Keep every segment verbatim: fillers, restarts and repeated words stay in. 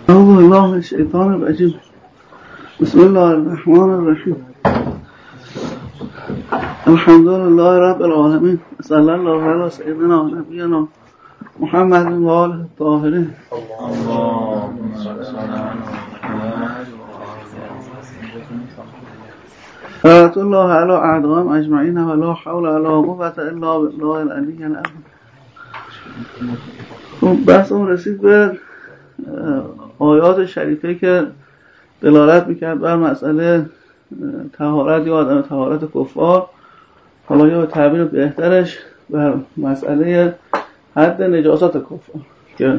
أعوذ بالله من الشيطان الرجيم. بسم الله الرحمن الرحيم. الحمد لله رب العالمين. صلى الله على سيدنا ونبينا محمد وآله الطاهرين. اللهم صل على محمد صلوات الله على أعدائهم أجمعين ولا حول ولا قوة إلا بالله العلي العظيم. خب بحثمون رسید به آیات شریفه که دلالت میکرد بر مسئله طهارت یا عدم طهارت کفار، حالا یا تعبیر بهترش بر مسئله حد نجاست کفار که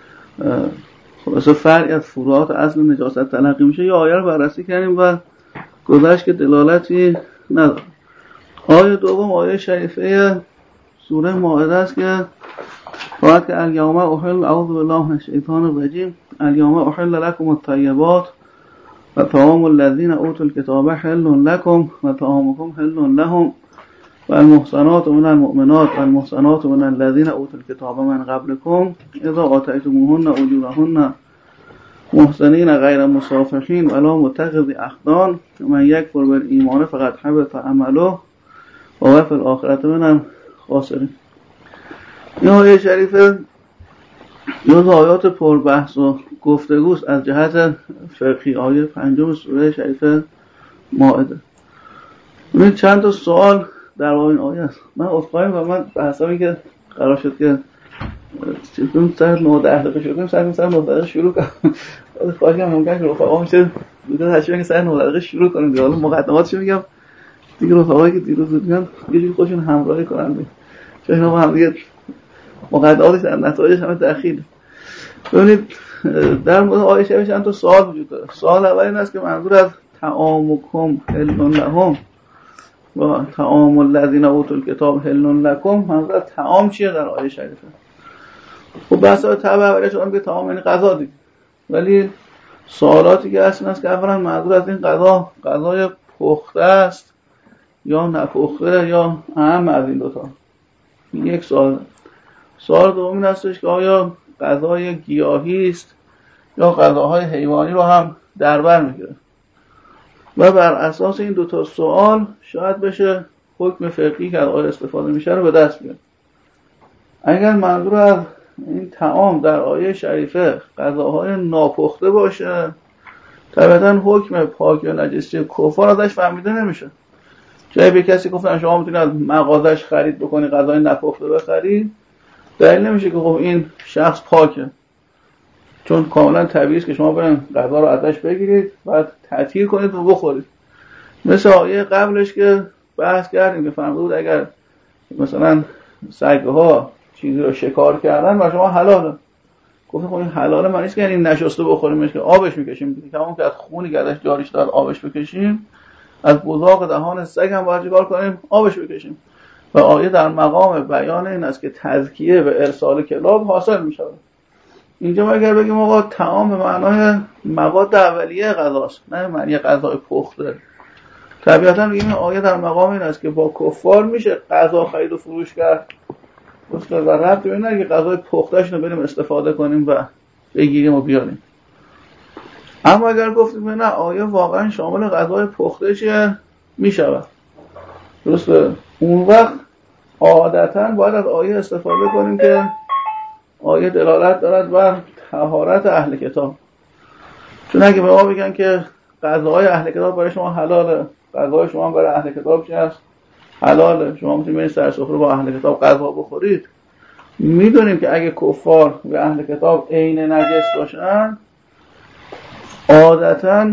خلاصه فرعی از فروعات اصل نجاست تلقی میشه. یا آیه رو بررسی کردیم و گذشت که دلالتی نداره. آیه دوم آیه شریفه سوره مائده است که فقط که الیوم احل اعوذ بالله من الشیطان الرجیم الیوم احل لکم الطیبات و طعام الذین اوتوا الکتاب حل لکم و طعامکم حل لهم و المحصنات من المؤمنات و المحصنات من الذین اوتوا الکتاب من قبلکم اذا آتیتموهن اجورهن محسنین غیر مصافحین ولا متخذی اخدان من یکفر بالایمان فقد حبط عمله و هو فی الآخرة من الخاسرین. این آیه شریفه جز آیات پر بحث و گفتگوست از جهت فقهی. آیه پنجم سوره شریفه مائده. ببینید چند تا سوال در این آیه است. من عذرخواهی می‌کنم، من به حسابی که قرار شد که چطور سر نه دقیقه شروع کنیم سر سر نه دقیقه شروع کنم. خواهی کنم ممکنه که رفقا میشه دیگه تشریح که سر نه دقیقه شروع کنیم. دیگه حالا مقدماتشو میگم دیگه رفقایی که دیروز میگن یه جوری خودشون همراهی کنن چون اینا با هم دیگه مقدماتش در نتایجش همه دخیل. ببینید در مورد آیه شریفه چند تا سوال وجود داره. سوال اول این است که منظور از طعامکم حل لهم و طعام الذین اوتوا الکتاب حل لکم منظور از طعام چیه در آیه شریفه؟ خب بحث‌های تبع اولیه شدم که طعام یعنی غذا دیگه، ولی سوالاتی که هست این است که اولا منظور از این غذا غذای پخته است یا نپخته یا اهم از این دوتا. یک سوال. سوال دوم این هستش که آیا غذای گیاهی است یا غذاهای حیوانی رو هم در بر میگیره و بر اساس این دو تا سوال شاید بشه حکم فقهی که از آیه استفاده میشه رو به دست بیاره. اگر منظور از این طعام در آیه شریفه غذاهای ناپخته باشه، طبعا حکم پاک یا نجسی کفار ازش فهمیده نمیشه. جایی به کسی گفتن شما میتونید از مغازش خرید بکنی غذای نپخته بخرید، دلیل نمیشه که خب این شخص پاکه، چون کاملا طبیعی است که شما برین غذا رو ازش بگیرید بعد تطهیر کنید و بخورید. مثل آیه قبلش که بحث کردیم که فرموده بود اگر مثلا سگ‌ها چیزی رو شکار کردن و شما حلاله، گفتم خب این حلاله معنی نیست که یعنی نشسته بخوریمش که آبش میکشیم دیگه، همون که از خونی که ازش جاریش داد آبش بکشیم، از بزاق دهان سگ هم باید چیکار کنیم؟ آبش بکشیم. و آیه در مقام بیان این است که تزکیه و ارسال کلاب حاصل می شود. اینجا ما اگر بگیم آقا طعام به معنای مواد اولیه غذاست، نه معنی غذای پخته، طبیعتا میگیم آیه در مقام این است که با کفار میشه غذا خرید و فروش کرد، درسته، و ربطی به اینه که غذای پخته‌اش رو بریم استفاده کنیم و بگیریم و بیاریم. اما اگر گفتیم نه آیه واقعا شامل غذای پخته چیه میشود، درسته، اون وقت عادتاً باید از آیه استفاده کنیم که آیه دلالت دارد بر طهارت اهل کتاب. چون اگه به ما بگن که غذاهای اهل کتاب برای شما حلاله، غذای شما برای اهل کتاب چی هست؟ حلاله، شما میتونید برید سر سفره با اهل کتاب غذا بخورید، میدونیم که اگه کفار و اهل کتاب عین نجس باشن عادتاً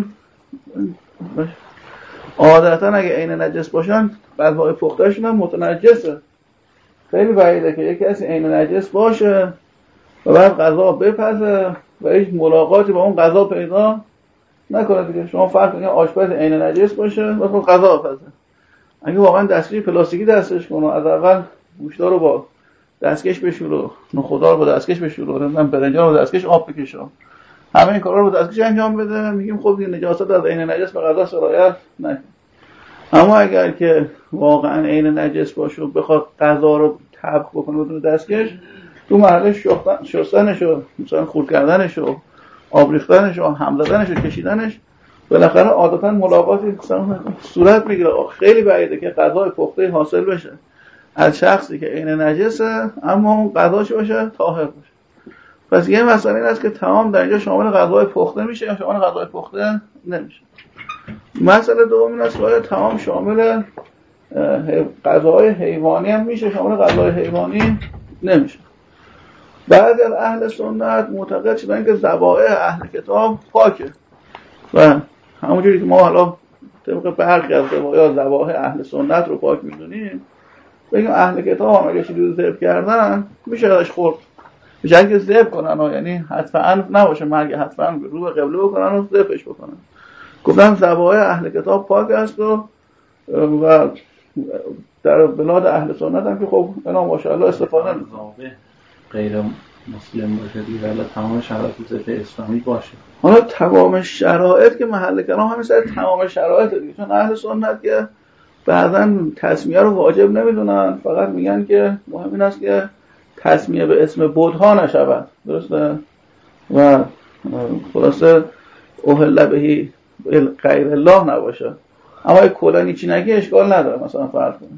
عادتاً اگه عین نجس باشن غذای پخته‌شون هم متنجسه. خیلی بعیده که یک کسی عین نجس باشه و بعد غذا بپزه و هیچ ملاقاتی با اون غذا پیدا نکنه دیگه. شما فرض کنید آشپز عین نجس باشه و بعد غذا بپزه، اگه واقعا دستکش پلاستیکی دستش کنه، از اول گوشتا رو با دستکش بشوره، نخودار رو با دستکش بشوره، نمیدونم برنجا رو با دستکش آب بکشه، همه این کارا رو با دستکش انجام بده، میگیم خب این نجاست از عین نجس به غذا سرایت نکنه. اما اگر که واقعا عین نجس باشه و بخواد غذا رو طبخ بکنه بدون دستکش، تو مرحله شستنش و مثلا خورد کردنش و آب ریختنش و هم زدنش و کشیدنش بالاخره عادتا ملاقاتی صورت میگیره. خیلی بعیده که غذای پخته حاصل بشه از شخصی که عین نجسه اما اون غذاش باشه طاهر باشه. پس یه مسئله این است که طعام در اینجا شامل غذای پخته میشه یا شامل غذای پخته نمیشه. مسئله دوم این است که طعام شامل غذای حیوانی هم میشه، شامل غذای حیوانی نمیشه. بعضی از اهل سنت معتقد شدن که ذبائح اهل کتاب پاکه و همونجوری که ما حالا طبق برخی از روایات ذبائح اهل سنت رو پاک میدونیم، بگیم اهل کتاب هم اگه چیزی رو ذبح کردن میشه ازش خورد، میشه اگه ذبح کنن و یعنی حتما نباشه مرگ حتما رو به قبله بکنن و ذبحش بکنن. گفتن ذبائح اهل کتاب پاک است و و در بلاد اهل سنت هم که خب اینا ماشاءالله استفاده میکنن. غیر مسلم باشه دیگه ولی تمام شرایط ذبح اسلامی باشه. حالا تمام شرایط که محل کلام همین سر تمام شرایط دیگه، چون اهل سنت که بعضا تسمیه رو واجب نمیدونن، فقط میگن که مهم این است که تسمیه به اسم بت‌ها نشود، درسته؟ و خلاصه اوهل بهی غیر الله نباشه. اما کلانی چی نگی اشکال نداره، مثلا فرض کنیم.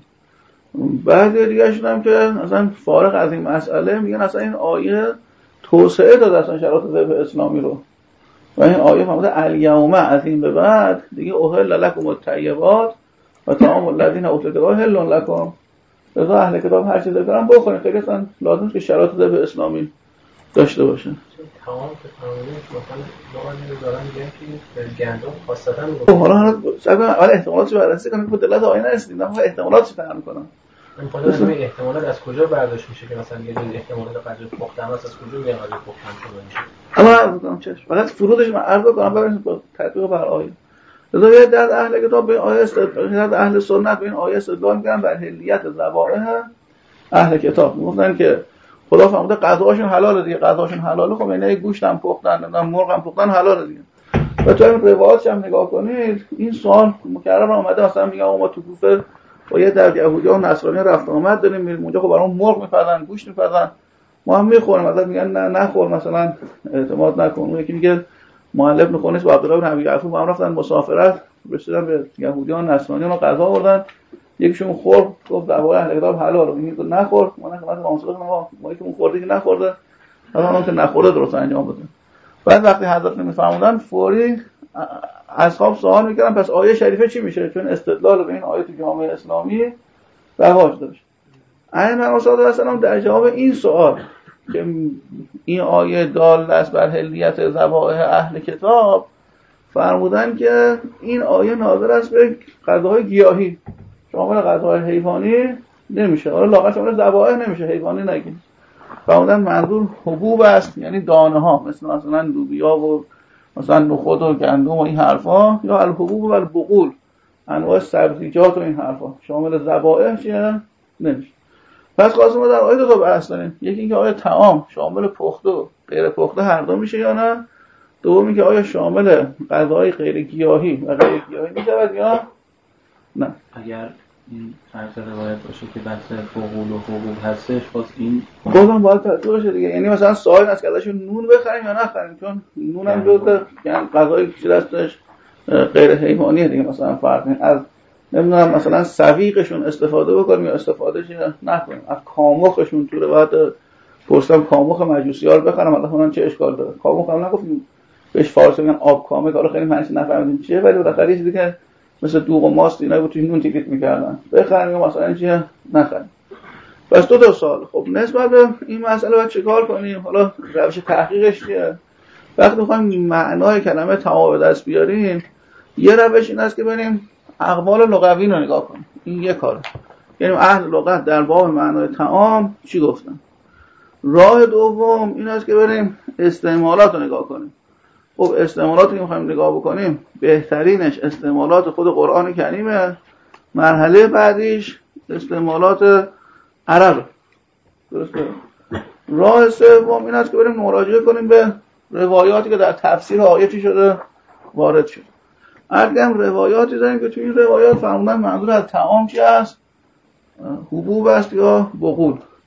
بعضی دیگه شدم که مثلا فارغ از این مسئله میگن اصلا این آیه توسعه داد اصلا شرایط ذبح اسلامی رو و این آیه فرموده الیوم از این به بعد دیگه اوهل لکم الطیبات و طعام الذین اوتوا الکتاب حل لکم. رضا اهل کتاب هر چیزی دارن بخورین، خیلی اصلا لازم که شرایط ذبح اسلامی داشته باشه. تمام که تمامیه مثلا ما دارن میگن که گندم خاصتا خب حالا حالا شاید اول احتمالاتش بررسی کنیم که دلت آیه نرسیدیم، نه احتمالاتش فهم کنم. من خودم میگم احتمالات از کجا برداشت میشه که مثلا یه جوری احتمالات قدر پختن است، از کجا میاد قدر پختن شده میشه. اما عرض کنم چش فقط فرودش من عرض کنم ببینید با تطبیق بر آیه. لذا در اهل کتاب به آیه استدلال، در اهل سنت به این آیه استدلال می‌کنن بر حلیت ذبائح اهل کتاب. میگن که خدا فرموده غذاشون حلاله دیگه، غذاشون حلاله، خب یعنی گوشت هم پختن، نمیدونم مرغ هم پختن حلاله دیگه. و تو این روایاتش هم نگاه کنید این سوال مکرر اومده، مثلا میگن ما تو کوفه با یه در یهودی‌ها و نصرانی‌ها رفت آمد داریم میریم اونجا، خب برام مرغ می‌پزن، گوشت می‌پزن، ما هم می‌خوریم. مثلا میگن نه نخور، مثلا اعتماد نکن. اون یکی میگه مؤلف ابن خنیس با عبدالله بن ابی یعقوب با هم رفتن مسافرت، رسیدن به یهودیان و نصرانیان و غذا آوردن، یکیشون خورد گفت ذبائح اهل کتاب حلاله، این گفت نخور، ما نخورد، ما مسئله ما ما که خورده که نخورده، حالا اون که نخورده درست انجام بده. بعد وقتی حضرت میفهموندن فوری اصحاب سوال میکردن پس آیه شریفه چی میشه، چون استدلال به این آیه تو جامعه اسلامی رواج داشت. عین رسول الله صلی الله علیه و آله در جواب این سوال که این آیه دال است بر حلیت ذبائح اهل کتاب فرمودن که این آیه ناظر است به غذاهای گیاهی، شامل غذاهای حیوانی نمیشه. حالا لااقل شامل ذبائح نمیشه، حیوانی نگیم. فرمودن منظور حبوب است، یعنی دانه ها مثل مثلا لوبیا و مثلا نخود و گندم و این حرفا، یا الحبوب و البقول انواع سبزیجات و این حرفا، شامل ذبائح چیه نمیشه. پس خواستم ما در آیه دو تا بحث داریم، یکی اینکه آیا طعام شامل پخته و غیر پخته هر دو میشه یا نه، دوم اینکه آیا شامل غذاهای غیر گیاهی و غیر گیاهی میشود یا نه. اگر این فرض روایت باشه که بحث بقول و حبوب هستش، باز این بازم باید تطبیق بشه دیگه. یعنی مثلا سوال است که ازشون نون بخریم یا نخریم، چون نون هم جزء یعنی غذای چیز هستش غیر حیوانیه دیگه. مثلا فرض کنید از نمیدونم مثلا سویقشون استفاده بکنیم یا استفاده نکنیم، از کامخشون تو روایت پرسیدم کامخ مجوسی‌ها رو بخرم، الله اونم چه اشکال داره. کامخ هم نگفتیم بهش فارسی میگن آب کامه، حالا خیلی معنیش نفهمیدیم چیه، ولی بالاخره یه چیزی که مثل دوغ و ماست اینا بود توی نون تیکت می‌کردن، بخریم یا مثلا چیه نخریم. پس دو تا سوال. خب نسبت به این مسئله باید چیکار کنیم؟ حالا روش تحقیقش چیه؟ وقتی می‌خوایم معنای کلمه طعام به دست بیاریم، یه روش این است که بریم اقوال لغوی رو نگاه کنیم. این یه کاره. یعنی اهل لغت در باب معنای طعام چی گفتن. راه دوم این است که بریم استعمالات رو نگاه کنیم. خب استعمالاتی که می‌خوایم نگاه بکنیم بهترینش استعمالات خود قرآن کریمه، مرحله بعدیش استعمالات عرب. درسته؟ راه سوم این است که بریم مراجعه کنیم به روایاتی که در تفسیر آیه چی شده وارد شده. اگرم روایاتی داریم که توی این روایات فرمودن منظور از طعام چی است؟ حبوب است یا بقول.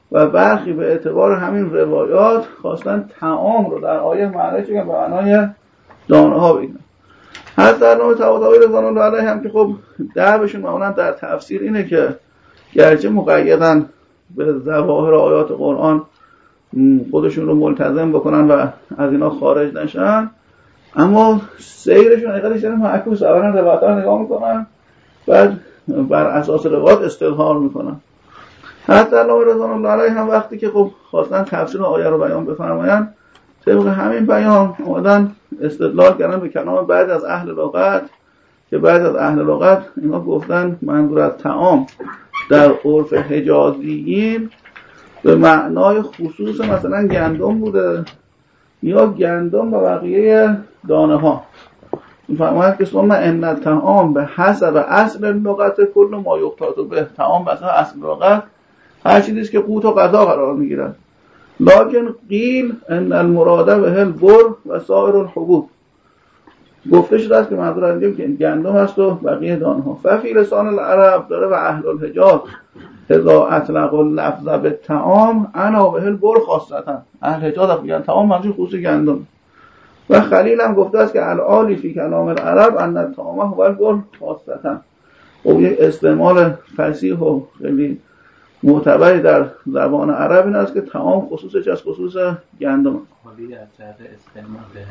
و برخی به اعتبار همین روایات خواستن طعام رو در آیه معنی چه به معنای دانه ها بگیرن. حتی در نام طباطبایی رضوان الله علیه هم که خب دعوشون معمولا در تفسیر اینه که گرچه مقیدن به ظواهر آیات قرآن خودشون رو ملتزم بکنن و از اینا خارج نشن، اما سیرشون حقیقتش داره معکوس، اولا روایات رو نگاه میکنن بعد بر اساس روایات استدلال میکنن. حتی علامه رضوان الله علیه هم وقتی که خب خواستن تفسیر آیه رو بیان بفرمایند، طبق همین بیان اومدن استدلال کردن به کلام بعد از اهل لغت که بعد از اهل لغت اینا گفتن منظور از طعام در عرف حجازیین به معنای خصوص مثلا گندم بوده یا گندم و بقیه دانه ها. میفرماید که ثم ان الطعام به حسب اصل لغت کل ما یقتات به، طعام به حسب اصل لغت هر چیزی است که قوت و غذا قرار میگیرد. لکن قیل ان المراد به البر و سایر الحبوب، گفته شده است که منظور از این گندم است و بقیه دانه ها. ففی لسان العرب داره و اهل الحجاز اذا اطلق اللفظ بالطعام انا به البر خاصتا، اهل حجاز میگن طعام منظور خصوص گندم. و خلیل هم گفته است که العالی فی کلام العرب ان الطعام هو البر خاصتا. او یک استعمال فصیح و خیلی معتبری در زبان عرب این است که طعام خصوصش از خصوص گندم. خالی از جهت استعماله،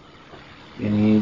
یعنی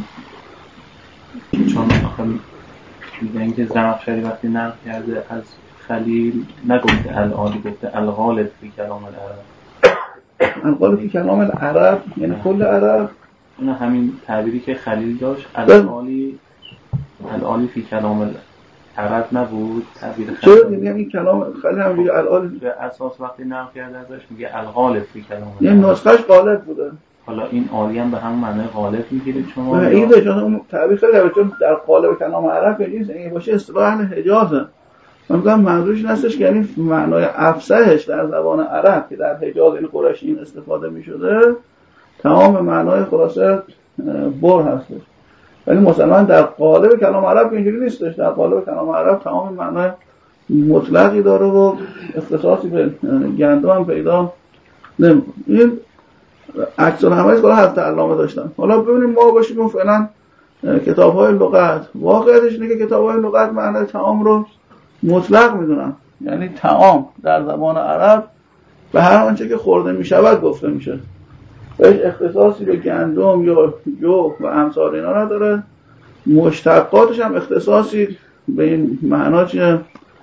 چون آخه میگن که زمخشری وقتی نقل کرده از خلیل نگفته العالی، گفته الغالب فی کلام العرب. الغالب فی کلام العرب یعنی کل عرب. اون همین تعبیری که خلیل داشت العالی العالی فی کلام العرب نبود تعبیر خلیل. چرا میگم این کلام خلیل هم میگه العالی به اساس وقتی نقل کرده ازش میگه الغالب فی کلام العرب، یعنی نسخش غالب بوده. حالا این عالی هم به همون معنی غالب میگیرید شما؟ نه این داشت اون تعبیر خیلی جالبه، چون در قالب کلام عرب که نیست این باشه اصطلاح اهل حجازه. من میگم منظورش این هستش که یعنی معنای افصحش در زبان عرب که در حجاز این قریشی این استفاده میشده تمام معنای خلاصه بر هستش، ولی مثلا در قالب کلام عرب اینجوری نیستش. در قالب کلام عرب تمام معنای مطلقی داره و اختصاصی به گندم هم پیدا نمیکنه. این اکثر همه از کلا حضرت علامه داشتن. حالا ببینیم ما باشیم و فعلا کتاب‌های لغت واقعیتش اینه که کتاب‌های لغت معنای طعام رو مطلق میدونن، یعنی طعام در زبان عرب به هر آنچه که خورده میشود گفته میشه، بهش اختصاصی به گندم یا جو و امثال اینا نداره. مشتقاتش هم اختصاصی به این معنا چیه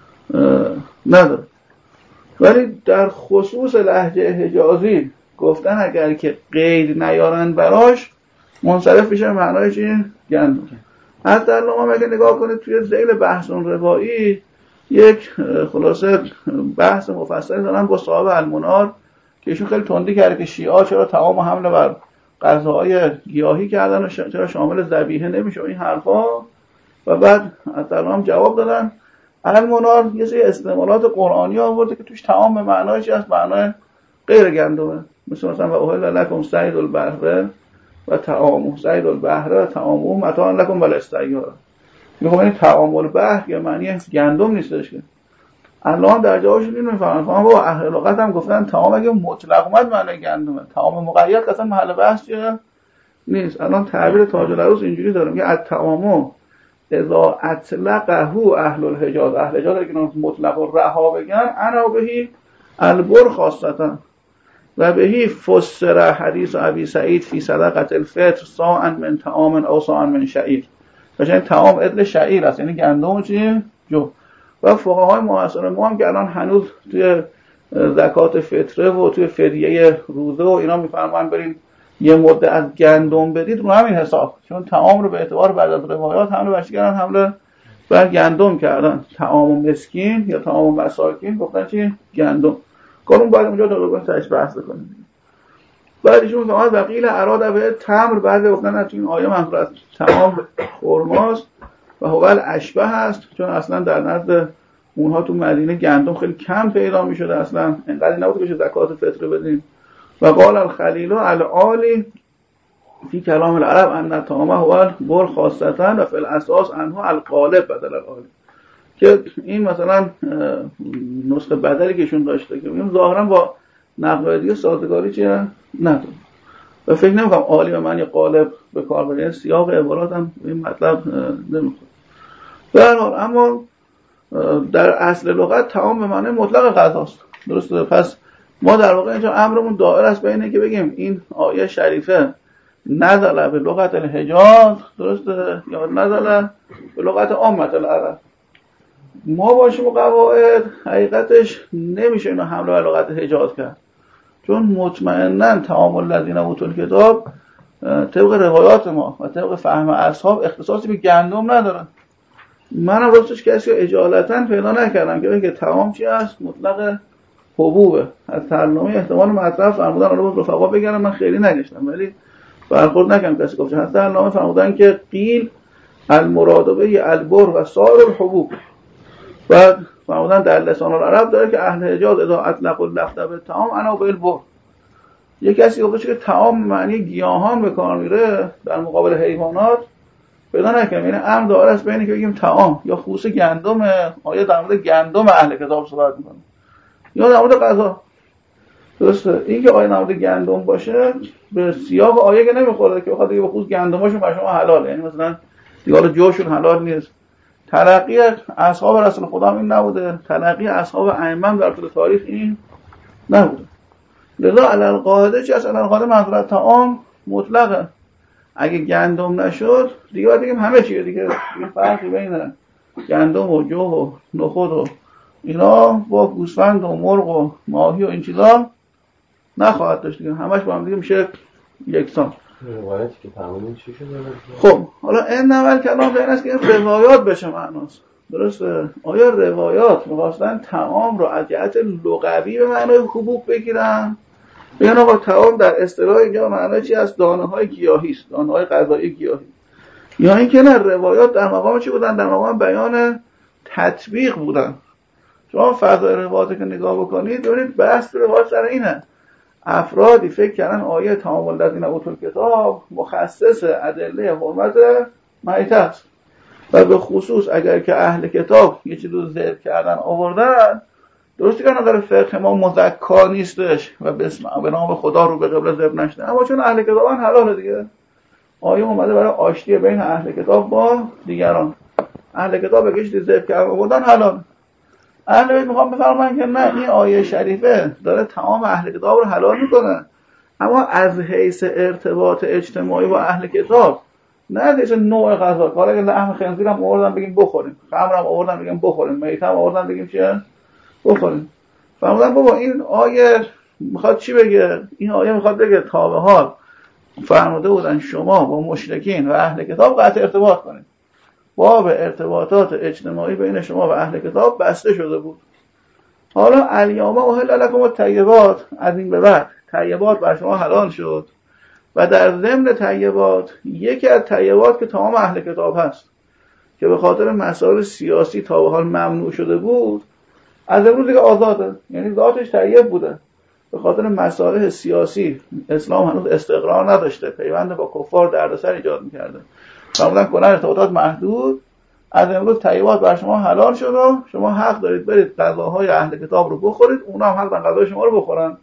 نداره. ولی در خصوص لهجه حجازی گفتن اگر که قید نیارن براش منصرف میشه معنای چی؟ گندم. از در لغت اگه نگاه کنید توی ذیل بحث روایی یک خلاصه بحث مفصلی دارن با صاحب المنار که ایشون خیلی تندی کرده که شیعه چرا تمام حمله بر غذاهای گیاهی کردن و چرا شامل ذبیحه نمیشه این حرفا، و بعد از در هم جواب دادن. المنار یه سری استعمالات قرآنی آورده که توش تمام به معنای چی از معنای غیر گندمه، مثل مثلا و اوهل لکم صید البحر و طعامه، صید البحر و طعامه متاع لکم وللسیارة. میگم این طعام البحر یا معنی گندم نیستش که. الان در جوابشون اینو میفهمن فهم با اهل لغت هم گفتن طعام اگه مطلق اومد معنی گندمه، طعام مقید اصلا محل بحث چیه نیست. الان تعبیر تاج العروس اینجوری داره میگه الطعام اذا اطلقه اهل الحجاز، اهل حجاز اگه مطلق و رها بگن انا بهی البر خاصتا و بهی فسر حدیث ابی سعید فی صدقه الفطر صاعا من طعام او صاعا من شعیر. مثلا طعام عدل شعیر است یعنی گندم چیه جو. و فقهای معاصر ما هم که الان هنوز توی زکات فطره و توی فدیه روزه و اینا میفرمان برین یه مده از گندم بدید رو همین حساب، چون طعام رو به اعتبار بعد از روایات حمله برش کردن حمله بر گندم کردن. طعام مسکین یا طعام مساکین گفتن چی گندم. کارون باید اونجا تا بگم تاش بحث کنیم. بعدشون که آمد وقیل اراد به تمر، بعد گفتن از این آیه منظور از طعام خرماست و هو الاشبه هست، چون اصلا در نزد اونها تو مدینه گندم خیلی کم پیدا میشده، اصلا اینقدر نبود که زکات فطر بدین. و قال الخلیل العالی فی کلام العرب ان الطعام هو البر خاصتا و فی الاساس انها القالب بدل العالی، که این مثلا نسخه بدلی که ایشون داشته که میگم ظاهرا با نقادی سازگاری چیه نداره و فکر نمی‌کنم عالی به من یه قالب به کار بره، سیاق عبارات هم این مطلب نمی‌خوره. به هر حال اما در اصل لغت طعام به معنی مطلق غذاست، درسته؟ پس ما در واقع اینجا امرمون دائر است بین اینکه بگیم این آیه شریفه نزل به لغت الحجاز، درسته، یا نزل به لغت عامه العرب. ما باشیم و قواعد حقیقتش نمیشه اینو حمله به لغت حجاز کرد، چون مطمئناً طعام الذین اوتوا الکتاب طبق روایات ما و طبق فهم اصحاب اختصاصی به گندم نداره. منم راستش کسی رو اجالتا پیدا نکردم که بگه طعام چی است، مطلق حبوبه. از ترجمه احتمال مطلب فرمودن حالا با رفقا بگم من خیلی نگشتم ولی برخورد نکردم کسی گفت. از ترجمه فرمودن که قیل المراد به البر و سایر الحبوب. بعد فرمودن در لسان العرب داره که اهل حجاز اذا اطلقوا اللفظ بالطعام انا بالبر. یک کسی گفته که طعام معنی گیاهان به کار میره در مقابل حیوانات پیدا نکنم، یعنی امر داره است بین که بگیم طعام یا خصوص گندم، آیا در مورد گندم اهل کتاب صحبت میکنه یا در مورد غذا، درسته؟ این که آیه در مورد گندم باشه به سیاق آیه که نمیخوره که بخواد دیگه به خصوص گندماشون برای شما حلاله، یعنی مثلا دیگه جوشون حلال نیست. تلقی اصحاب رسول خدا این نبوده، تلقی اصحاب ائمه در طول تاریخ این نبوده. لذا علی القاعده چه اصلا القاعده منظور طعام مطلقه. اگه گندم نشد دیگه باید بگیم همه چیه دیگه. دیگه فرقی بین گندم و جو و نخود و اینا با گوسفند و مرغ و ماهی و این چیزا نخواهد داشت دیگه، همش با هم دیگه میشه یکسان. روایتی که تمامی چی شده؟ خب حالا این اول کلام بین است که روایات بشه معناست، درسته؟ آیا روایات می‌خواستن طعام رو از جهت لغوی به معنای حبوب بگیرن؟ بگن آقا طعام در اصطلاح اینجا معنای چی است؟ دانه‌های گیاهی است، دانه‌های غذایی گیاهی. یا اینکه نه، روایات در مقام چی بودن؟ در مقام بیان تطبیق بودن. شما فضای روایات که نگاه بکنید ببینید بحث روایات سر اینه. افرادی فکر کردن آیه طعام الذین اوتوا الکتاب مخصص ادله حرمت میته است و به خصوص اگر که اهل کتاب یه چیزی رو ذکر کردن آوردن، درسته که نظر فقه ما مذکا نیستش و به نام خدا رو به قبله ذبح نشده، اما چون اهل کتابن حلاله دیگه. آیه اومده برای آشتی بین اهل کتاب با دیگران. اهل کتاب اگه چیزی ذبح کردن آوردن حلال. اهل بیت میخوام بفرمایند که نه، این آیه شریفه داره تمام اهل کتاب رو حلال میکنه، اما از حیث ارتباط اجتماعی با اهل کتاب، نه از حیث نوع غذا. حالا اگه لحم خنزیر هم آوردن بگیم بخوریم، خمر هم آوردن بگیم بخوریم، میته هم آوردن بگیم چیه بخوریم. فرمودن بابا این آیه میخواد چی بگه؟ این آیه میخواد بگه تا به حال فرموده بودن شما با مشرکین و اهل کتاب قطع ارتباط کنید. باب ارتباطات اجتماعی بین شما و اهل کتاب بسته شده بود. حالا الیوم احل لکم الطیبات، از این به بعد طیبات بر شما حلال شد و در ضمن طیبات یکی از طیبات که تمام اهل کتاب هست که به خاطر مسائل سیاسی تا به حال ممنوع شده بود، از امروز دیگه آزاده. یعنی ذاتش طیب بوده، به خاطر مسائل سیاسی اسلام هنوز استقرار نداشته، پیوند با کفار دردسر ایجاد می‌کرده، معمولا کنن ارتباطات محدود. از امروز طیبات بر شما حلال شد و شما حق دارید برید غذاهای اهل کتاب رو بخورید، اونا هم حق دارن غذای شما رو بخورن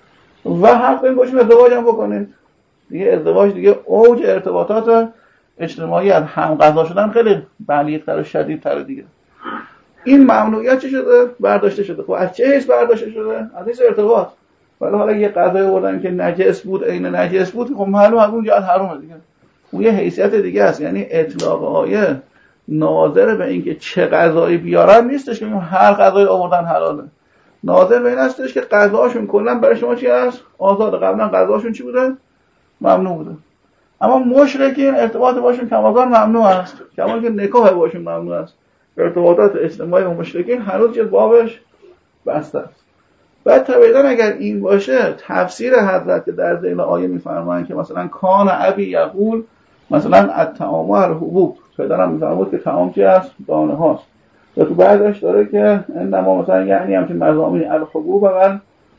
و حق دارید باشون ازدواج هم بکنید. دیگه ازدواج دیگه اوج ارتباطات اجتماعی از هم غذا شدن خیلی بلیغ‌تر و شدیدتر دیگه. این ممنوعیت چه شده؟ برداشته شده. خب از چه حیث برداشته شده؟ از حیث ارتباط. ولی حالا یه غذای آوردن که نجس بود، عین نجس بود، خب معلومه از اون جهت حرامه دیگه. اون یه حیثیت دیگه است. یعنی اطلاق آیه ناظر به اینکه چه غذایی بیارن نیستش که هر غذایی آوردن حلاله. ناظر به این هستش که غذاشون کلا برای شما چی است؟ آزاده. قبلا غذاشون چی بوده؟ ممنوع بوده. اما مشرکین ارتباط باشون کماکان ممنوع است. کما که نکاح باشون ممنوع است. ارتباطات اجتماعی با مشرکین هنوز چیز بابش بسته است. بعد طبعاً اگر این باشه، تفسیر حضرت که در ذیل آیه می‌فرمایند که مثلا کان ابی یقول مثلا الطعام الحبوب، پدرم می‌فرمود که طعام چی است؟ دانه هاست. و تو بعدش داره که انما مثلا یعنی هم که مضامین الحبوب و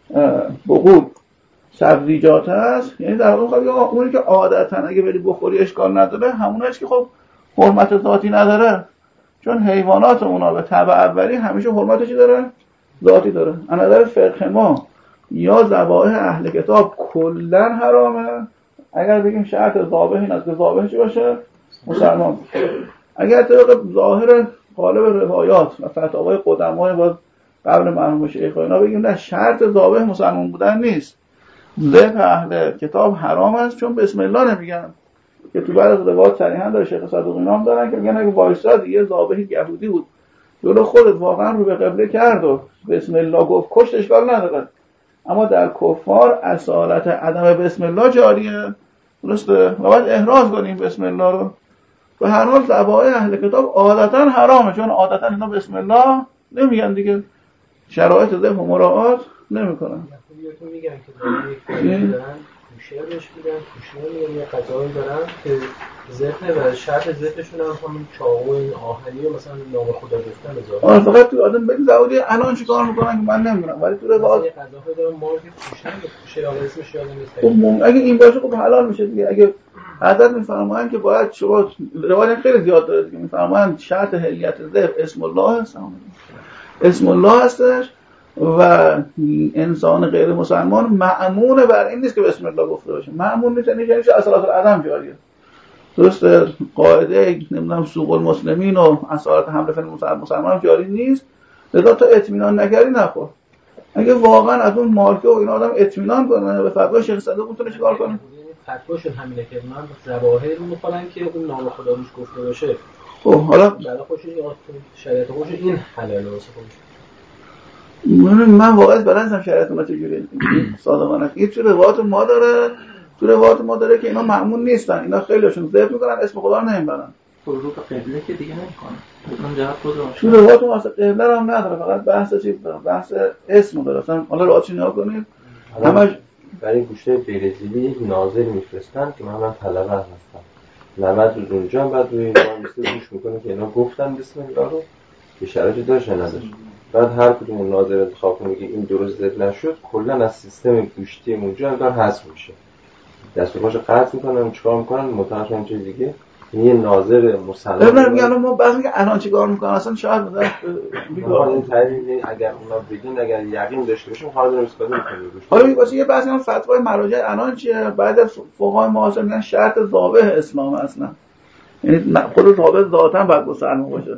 بقول سبزیجات هست، یعنی در واقع اونی که عادتاً اگه بری بخوری اشکال نداره، همون است که خب حرمت ذاتی نداره. چون حیوانات اونا به طبع اولی همیشه حرمت چی داره؟ ذاتی داره. از نظر فقه ما یا ذبائح اهل کتاب کلا حرامه، اگر بگیم شرط ذابح این است که ذابح چی باشه؟ مسلمان باشه. اگر طبق ظاهر غالب روایات و فتاوای قدمای با قبل مرحوم شیخ اینا بگیم نه، شرط ذابح مسلمان بودن نیست، ذبح اهل کتاب حرام است، چون بسم الله نمیگن که تو بعض روایات صریحا داره، شیخ صدوق اینا هم دارن که میگن اگه وایساد یه ذابح یهودی بود جلو خودت واقعا رو به قبله کرد و بسم الله گفت کشت، اشکال نداره. اما در کفار اصالت عدم بسم الله جاریه، درسته؟ و باید احراز کنیم بسم الله رو. به هر حال ذبائح اهل کتاب عادتا حرامه، چون عادتا اینا بسم الله نمیگن دیگه، شرایط ذبح و مراعات نمیکنن. یهودیاتون میگن که دارن یک فریضه دارن کوشه بهش میدن، کوشه میگن یه قطعه‌ای دارن که ذبح و شرط ذبحشون هم همین چاقو این آهنی و مثلا نام خدا گفتن اضافه. آره فقط تو آدم بگی زهودی الان چیکار میکنن که من نمیدونم، ولی تو روایت یه قضاهایی دارن مارک کوشه به کوشه آقا اسمش یادم نیست. خب اگه این باشه خب حلال میشه دیگه. اگه عدد میفرمایند که باید شما روایت خیلی زیاد داره دیگه، میفرمایند شرط حلیت ذبح اسم الله هست، اسم الله هستش و انسان غیر مسلمان مأمون بر این نیست که بسم الله گفته باشه. مأمون نیست یعنی چه اصالت العدم جاریه، درسته؟ قاعده نمیدونم سوق المسلمین و اصالت حمل فن مسلمان جاری نیست، لذا تا اطمینان نگری نخور. اگه واقعا از اون مارکه و این آدم اطمینان کنه به فتوا شیخ صدوق میتونه چیکار کنه؟ فتواشون همینه که من ذبائح رو میخوام که اون نام خدا روش گفته باشه. خب حالا برای خودشون یا شریعت خودشون این حلاله واسه خودشون. من من واقعا بلنسم شریعت ما چجوریه صادقانه. یه چیز روایت ما داره، تو روایت ما داره که اینا مأمون نیستن، اینا خیلیشون ذبح میکنن اسم خدا رو نمیبرن. تو رو به قبله که دیگه نمیکنه. اون جهت خود تو روایت ما اصلا قبله هم نداره، فقط بحث چیز داره، بحث اسم داره. مثلا حالا روایت نگاه کنید همش برای گوشه برزیلی ناظر میفرستن که من من طلبه هستم. نود روز اونجا بعد روی اینا مثل گوش میکنه که اینا گفتن بسم الله رو که شرایطی داشت نداشت. بعد هر کدوم ناظر انتخاب کنه که این درست ذبح نشد، کلا از سیستم گوشتی اونجا انگار حذف میشه. دست و پاشو قطع میکنن، چیکار میکنن؟ متأسفانه چیز دیگه. یه ناظر مسلمان ببینم میگن ما بعضی میگن الان چیکار میکنن، اصلا شاید مثلا میگن این تعریف اگر اونا بگین اگر یقین داشته باشیم حالا درست استفاده میکنیم. حالا میگه یه بحثی هم فتوای مراجع الان چیه؟ بعد از فقهای معاصر میگن شرط ذابح اسلام اصلا، یعنی خود ذابح ذاتاً باید مسلمان باشه.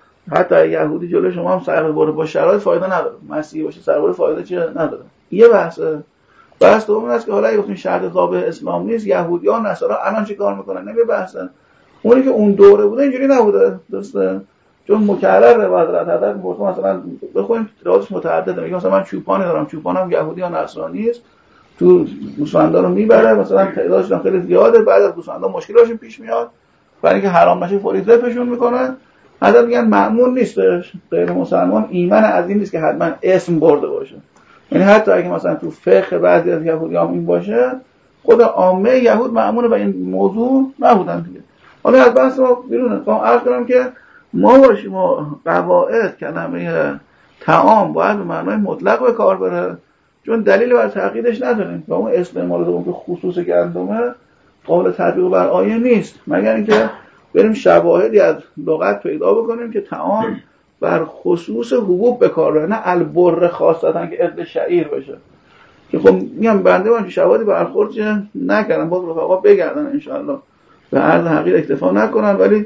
حتی یهودی جلوی شما هم سر بره با شرایط فایده نداره، مسیحی باشه سر بره فایده چیه نداره. یه بحثه. بحث دوم است که حالا اگه گفتیم شرط ذابح اسلام نیست، یهودی‌ها و نصارا الان چیکار میکنن؟ نمیگه بحثه. اونی که اون دوره بوده اینجوری نبوده، درسته؟ چون مکرر روایت حضرت گفتم مثلا بخویم روایتش متعدده، میگه مثلا من چوپانی دارم، چوپانم یهودی یا نصرانی است، تو گوسفندا رو میبره، مثلا تعدادشون خیلی زیاده، بعد از گوسفندا مشکلاشون پیش میاد، برای اینکه حرام نشه فوری ذبحشون میکنن. حضرت میگن مأمون نیستش، غیر مسلمان ایمان از این نیست که حتما اسم برده باشه. یعنی حتی اگه مثلا تو فقه بعضی از یهودیان این باشه، خود عامه یهود مأمون به این موضوع نبودن دیگه. حالا از بحث ما بیرونه، میخوام عرض کنم که ما باشیم و قواعد کلمه طعام باید به معنای مطلق به کار بره، چون دلیل بر تغییرش نداریم و اون استعمال دوم که خصوص گندمه قابل تطبیق بر آیه نیست، مگر اینکه بریم شواهدی از لغت پیدا بکنیم که طعام بر خصوص حبوب به کار بره، نه البر خاصتا که عدل شعیر بشه. که خب میگم بنده من شواهدی برخورد نکردم، باز رفقا بگردن ان شاءالله به عرض حقیقت اکتفا نکنن، ولی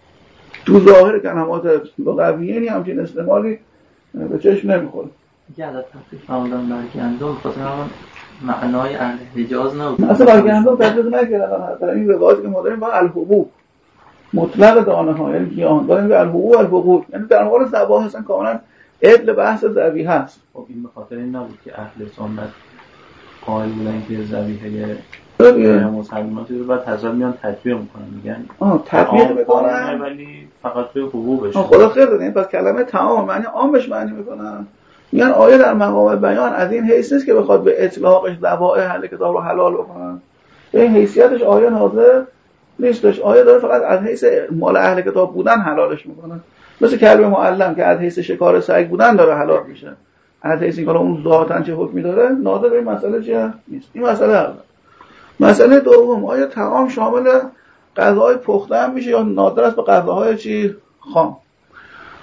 تو ظاهر کلمات لغویی همچین استعمالی به چشم نمیخوره. یه عدد تفریق فرمودن بر گندم خاطر همون معنای اهل حجاز نبود. اصلا بر گندم تفریق نکردن، حتی این روایتی که ما داریم با الحبوب مطلق دانه ها، یعنی گیاهان داریم به الحبوب البقول، یعنی در مورد ذبائح هستن کاملا عدل بحث ذبیحه هست. خب این به خاطر این نبود که اهل سنت قائل بودن که ذبیحه مسلماناتی رو بعد حضرت میان تطبیق میکنن، میگن آه تطبیق میکنن ولی فقط به حبوبش. خدا خیر بده. پس کلمه طعام معنی عامش معنی میکنن. میگن آیه در مقام بیان از این حیث نیست که بخواد به اطلاقش ذبائح اهل کتاب رو حلال بکنن، به این حیثیتش آیه حاضر نیستش. آیه داره فقط از حیث مال اهل کتاب بودن حلالش میکنن، مثل کلب معلم که از حیث شکار سگ بودن داره حلال میشه، از حیث اینکه اون ذاتاً چه حکمی داره ناظر به این مسئله چیه نیست. این مسئله اول. مسئله دوم، آیا طعام شامل غذاهای پخته هم میشه یا نادر است به غذاهای چی خام؟